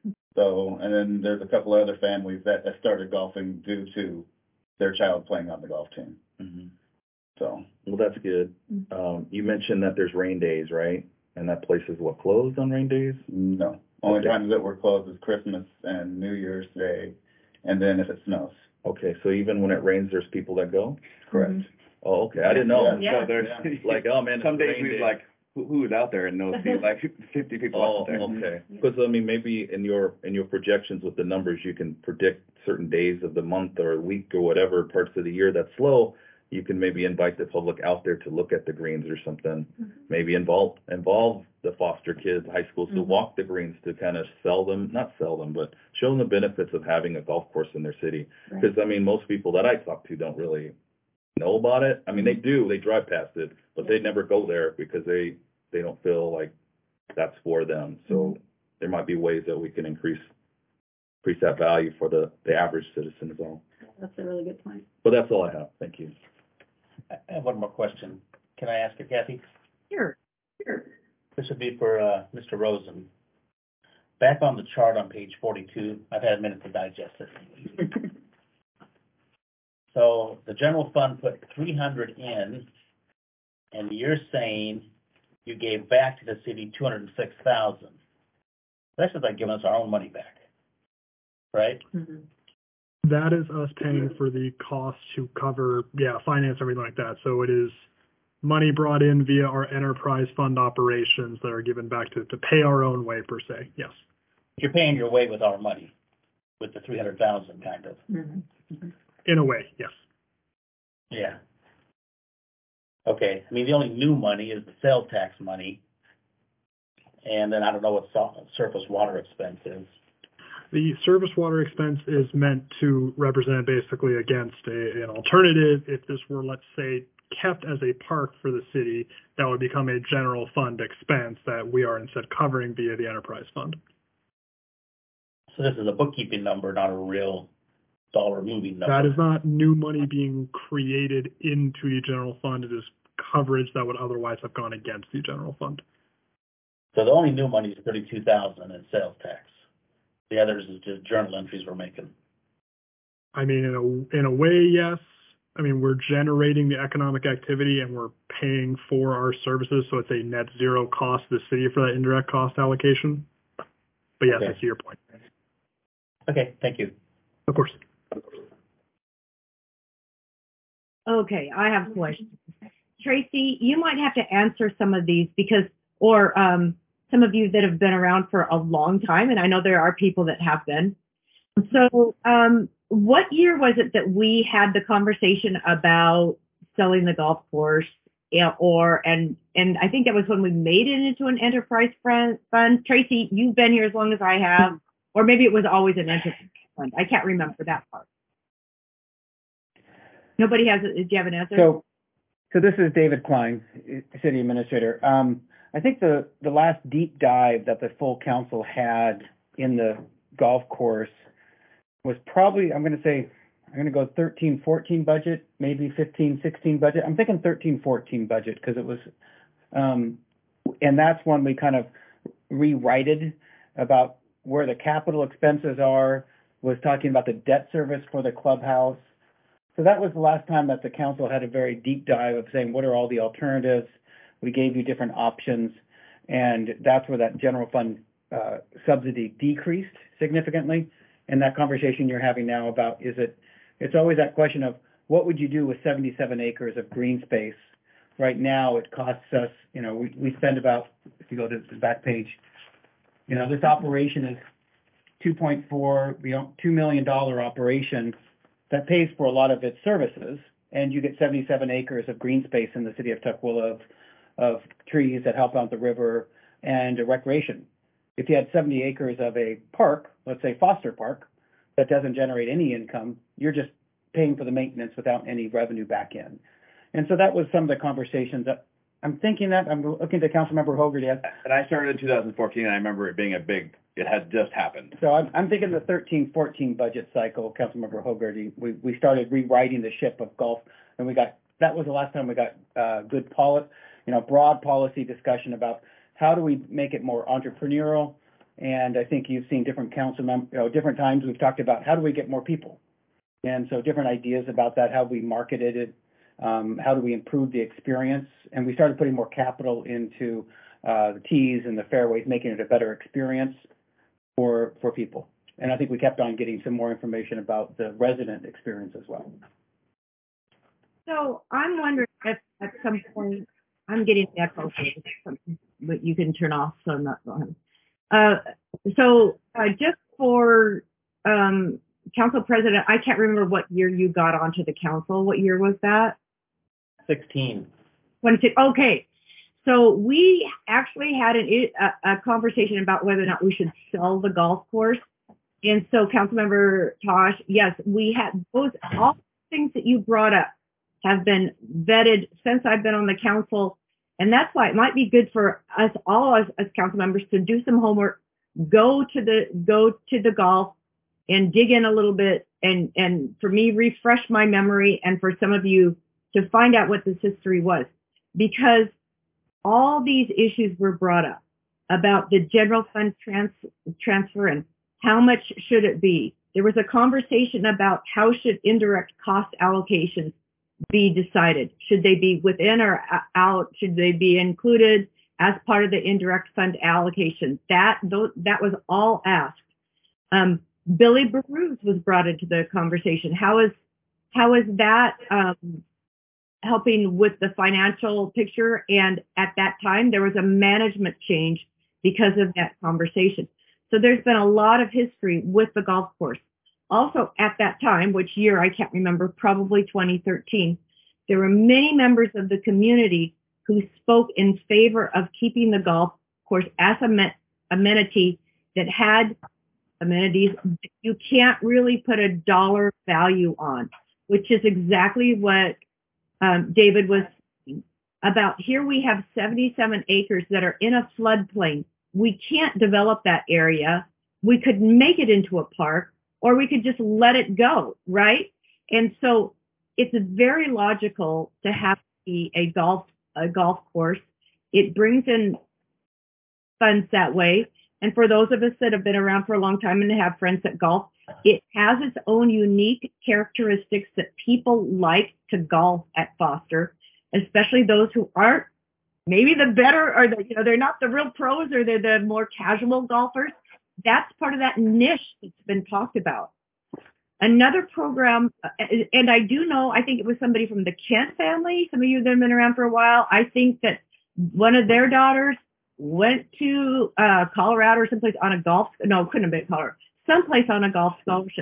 So, and then there's a couple of other families that, that started golfing due to their child playing on the golf team. Mm-hmm. So, well, that's good. Um, you mentioned that there's rain days, right? And that place is what, closed on rain days? no. Only Okay. times that we're closed is Christmas and New Year's Day, and then if it snows. Okay, so even when it rains, there's people that go? Correct. Oh, okay, I didn't know. Yeah. So there's, Like, oh, man, it's some days rain we day. like, who, who's out there, and they'll see like fifty people Oh, out there. okay. Because, I mean, maybe in your, in your projections with the numbers, you can predict certain days of the month or week or whatever parts of the year that's slow. You can maybe invite the public out there to look at the greens or something. Mhm. Maybe involve, involve the foster kids, high schools to Mhm. walk the greens to kind of sell them, not sell them, but show them the benefits of having a golf course in their city. Right. Because, I mean, most people that I talk to don't really know about it. I mean, they do, they drive past it, but they never go there because they, they don't feel like that's for them. So there might be ways that we can increase, increase that value for the, the average citizen as well. That's a really good point. But that's all I have. Thank you. I have one more question. Can I ask it, Kathy? Sure, sure. This would be for, uh, Mister Rosen. Back on the chart on page forty-two, I've had a minute to digest it. So the general fund put three hundred in, and you're saying you gave back to the city two hundred and six thousand. That's just like giving us our own money back, right? Mhm. That is us paying for the cost to cover, yeah, finance, everything like that. So it is money brought in via our enterprise fund operations that are given back to, to pay our own way per se, yes. You're paying your way with our money, with the three hundred thousand kind of. Mhm. Mhm. In a way, yes. Yeah. Okay, I mean, the only new money is the sales tax money. And then I don't know what so- surface water expense is. The service water expense is meant to represent basically against a, an alternative. If this were, let's say, kept as a park for the city, that would become a general fund expense that we are instead covering via the enterprise fund. So this is a bookkeeping number, not a real dollar moving number. That is not new money being created into the general fund. It is coverage that would otherwise have gone against the general fund. So the only new money is thirty-two thousand in sales tax. The others is just journal entries we're making. I mean, in a, in a way, yes. I mean, we're generating the economic activity and we're paying for our services, so it's a net zero cost to the city for that indirect cost allocation. But yes, Okay. I see your point. Okay, thank you. Of course. Okay, I have questions. Tracy, you might have to answer some of these because, or um, some of you that have been around for a long time, and I know there are people that have been. So um, what year was it that we had the conversation about selling the golf course? Yeah, or, and, and I think that was when we made it into an enterprise fund. fund. Tracy, you've been here as long as I have, or maybe it was always an enterprise fund. I can't remember that part. Nobody has, do you have an answer? So, so this is David Klein, City Administrator. Um, I think the, the last deep dive that the full council had in the golf course was probably, I'm going to say, I'm going to go thirteen, fourteen budget, maybe fifteen, sixteen budget. I'm thinking thirteen, fourteen budget because it was, um, and that's when we kind of rewrited about where the capital expenses are, was talking about the debt service for the clubhouse. So that was the last time that the council had a very deep dive of saying, what are all the alternatives? We gave you different options, and that's where that general fund uh, subsidy decreased significantly. And that conversation you're having now about, is it, it's always that question of what would you do with seventy-seven acres of green space? Right now, it costs us, you know, we, we spend about, if you go to the back page, you know, this operation is two point four, you know, two million dollar operation that pays for a lot of its services. And you get seventy-seven acres of green space in the city of Tukwila of, of trees that help out the river and a recreation. If you had seventy acres of a park, let's say Foster Park, that doesn't generate any income, you're just paying for the maintenance without any revenue back in. And so that was some of the conversations that I'm thinking that, I'm looking to Councilmember Hogarty. And I started in two thousand fourteen, and I remember it being a big, it had just happened. So I'm, I'm thinking the thirteen fourteen budget cycle, Councilmember Hogarty, we, we started rewriting the ship of golf, and we got, that was the last time we got uh, good policy, you know, broad policy discussion about how do we make it more entrepreneurial. And I think you've seen different council members, you know, different times we've talked about how do we get more people? And so different ideas about that, how we marketed it, um, how do we improve the experience? And we started putting more capital into uh, the tees and the fairways, making it a better experience for for people. And I think we kept on getting some more information about the resident experience as well. So I'm wondering if at some point, I'm getting the echo, but you can turn off so I'm not going. Uh, so uh, just for um, Council President, I can't remember what year you got onto the council. What year was that? sixteen. twenty-six. Okay. So we actually had an, a, a conversation about whether or not we should sell the golf course. And so Councilmember Tosh, yes, we had those, all the things that you brought up have been vetted since I've been on the council. And that's why it might be good for us all as, as council members to do some homework, go to the, go to the golf and dig in a little bit. And, and for me, refresh my memory, and for some of you to find out what this history was, because all these issues were brought up about the general fund trans, transfer and how much should it be. There was a conversation about how should indirect cost allocations be decided. Should they be within or out? Should they be included as part of the indirect fund allocation? That that was all asked. Um, Billy Bruce was brought into the conversation. How is how is that um, helping with the financial picture? And at that time, there was a management change because of that conversation. So there's been a lot of history with the golf course. Also, at that time, which year I can't remember, probably twenty thirteen, there were many members of the community who spoke in favor of keeping the golf course as an amenity that had amenities that you can't really put a dollar value on, which is exactly what um, David was saying about. Here we have seventy-seven acres that are in a floodplain. We can't develop that area. We could make it into a park, or we could just let it go, right? And so it's very logical to have a golf a golf course. It brings in funds that way. And for those of us that have been around for a long time and have friends that golf, it has its own unique characteristics that people like to golf at Foster, especially those who aren't maybe the better, or the, you know, they're not the real pros, or they're the more casual golfers. That's part of that niche that's been talked about. Another program, and I do know, I think it was somebody from the Kent family. Some of you that have been around for a while. I think that one of their daughters went to uh, Colorado or someplace on a golf, no, couldn't have been Colorado, someplace on a golf scholarship.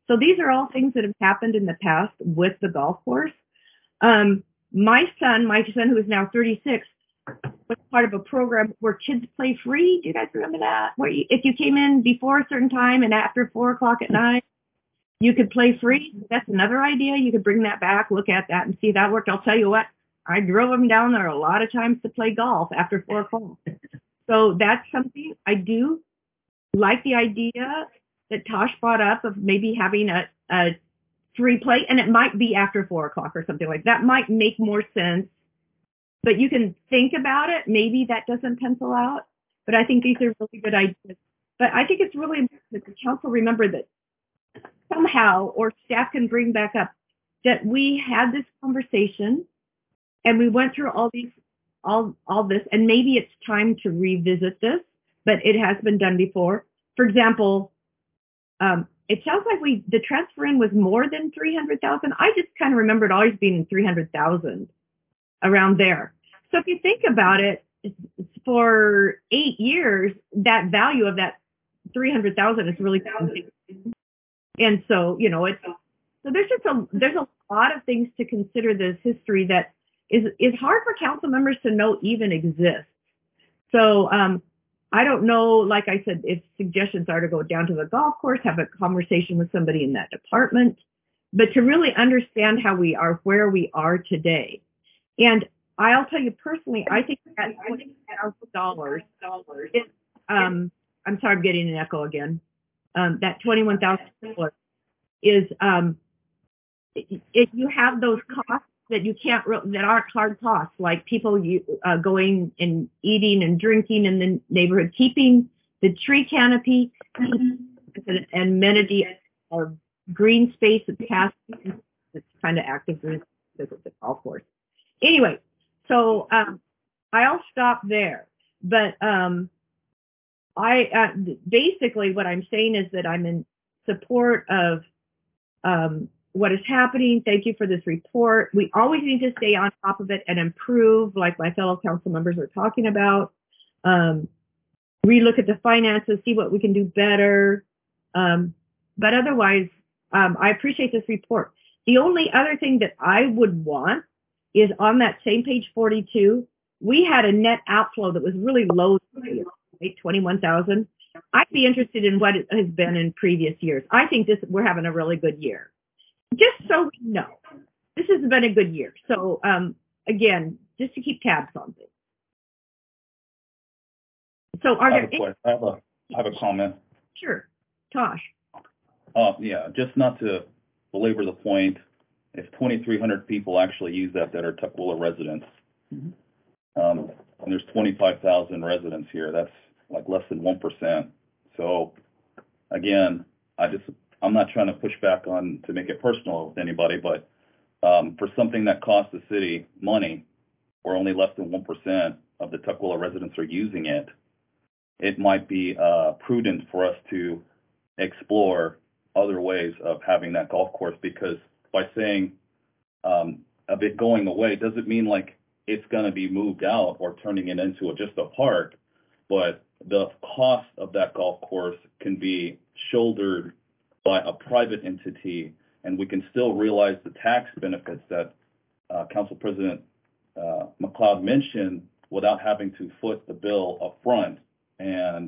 So these are all things that have happened in the past with the golf course. Um, my son, my son who is now thirty-six, was part of a program where kids play free. Do you guys remember that? Where you, if you came in before a certain time and after four o'clock at night, you could play free. That's another idea. You could bring that back, look at that, and see if that worked. I'll tell you what, I drove them down there a lot of times to play golf after four o'clock. So that's something I do like the idea that Tosh brought up of maybe having a, a free play, and it might be after four o'clock or something like that. Might make more sense, but you can think about it. Maybe that doesn't pencil out, but I think these are really good ideas. But I think it's really important that the council remember that somehow, or staff can bring back up, that we had this conversation and we went through all these, all, all this, and maybe it's time to revisit this, but it has been done before. For example, um, it sounds like we, the transfer in was more than three hundred thousand. I just kind of remember it always being three hundred thousand around there. So if you think about it, it's, it's for eight years, that value of that three hundred thousand is really something. And so, you know, it's, so there's just a, there's a lot of things to consider this history that is, is hard for council members to know even exists. So, um, I don't know, like I said, if suggestions are to go down to the golf course, have a conversation with somebody in that department, but to really understand how we are, where we are today. And I'll tell you personally, I think that twenty thousand dollars, um, I'm sorry, I'm getting an echo again. Um, that twenty-one thousand dollars is, um, if you have those costs that you can't, that aren't hard costs, like people you, uh, going and eating and drinking in the neighborhood, keeping the tree canopy an amenity of green space that's past, it's kind of active green space at the golf course. Anyway, so um, I'll stop there. But um, I uh, basically what I'm saying is that I'm in support of um, what is happening. Thank you for this report. We always need to stay on top of it and improve, like my fellow council members are talking about. Um, relook at the finances, see what we can do better. Um, but otherwise, um, I appreciate this report. The only other thing that I would want is on that same page forty-two, we had a net outflow that was really low, right? twenty-one thousand. I'd be interested in what it has been in previous years. I think this, we're having a really good year. Just so we know, this has been a good year. So, um, again, just to keep tabs on things. So are I there have a any? que- I have a, I have a comment. Sure. Tosh. Uh, yeah, just not to belabor the point, if twenty-three hundred people actually use that that are Tukwila residents, Mm-hmm. um, and there's twenty-five thousand residents here, that's like less than one percent. So, again, I just, I'm not trying to push back on, to make it personal with anybody, but um, for something that costs the city money, where only less than one percent of the Tukwila residents are using it, it might be uh, prudent for us to explore other ways of having that golf course, because by saying um, of it going away doesn't mean like it's going to be moved out or turning it into a, just a park, but the cost of that golf course can be shouldered by a private entity, and we can still realize the tax benefits that uh, Council President uh, McLeod mentioned without having to foot the bill up front, and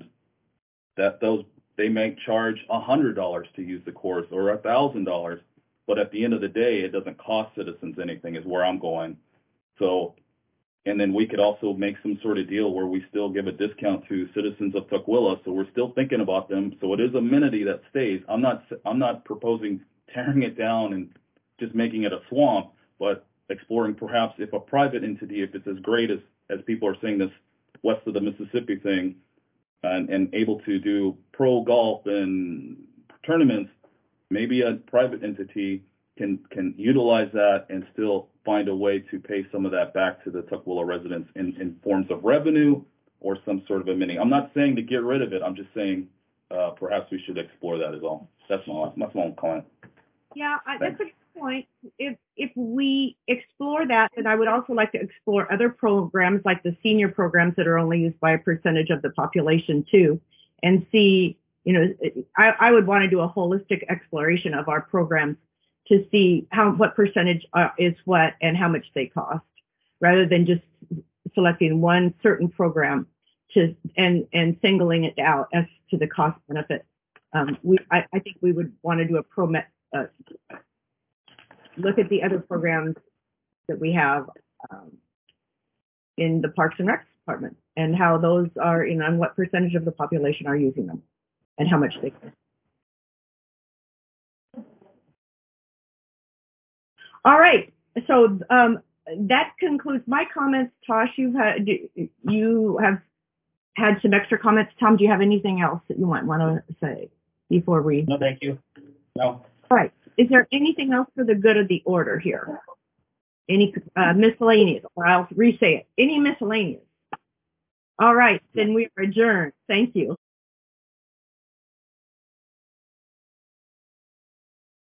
that those, they may charge a hundred dollars to use the course or a thousand dollars, but at the end of the day, it doesn't cost citizens anything is where I'm going. So, and then we could also make some sort of deal where we still give a discount to citizens of Tukwila, so we're still thinking about them. So it is an amenity that stays. I'm not, I'm not proposing tearing it down and just making it a swamp, but exploring perhaps if a private entity, if it's as great as, as people are saying this west of the Mississippi thing, and, and able to do pro golf and tournaments, maybe a private entity can, can utilize that and still find a way to pay some of that back to the Tukwila residents in, in forms of revenue or some sort of amenity. I'm not saying to get rid of it. I'm just saying uh, perhaps we should explore that as well. That's my, that's my own comment. Yeah, I, that's a good point. If if we explore that, then I would also like to explore other programs like the senior programs that are only used by a percentage of the population too, and see you know, I, I would want to do a holistic exploration of our programs to see how, what percentage uh, is what and how much they cost, rather than just selecting one certain program to, and, and singling it out as to the cost benefit. Um, we, I, I think we would want to do a pro, uh, look at the other programs that we have, um, in the Parks and Rec department and how those are, you know, and what percentage of the population are using them and how much they cost. All right, so um, that concludes my comments. Tosh, you've had, you have had some extra comments. Tom, do you have anything else that you might want to say before we? No, thank you. No. All right, is there anything else for the good of the order here? Any uh, miscellaneous, or I'll re-say it, any miscellaneous? All right, then we are adjourned. Thank you.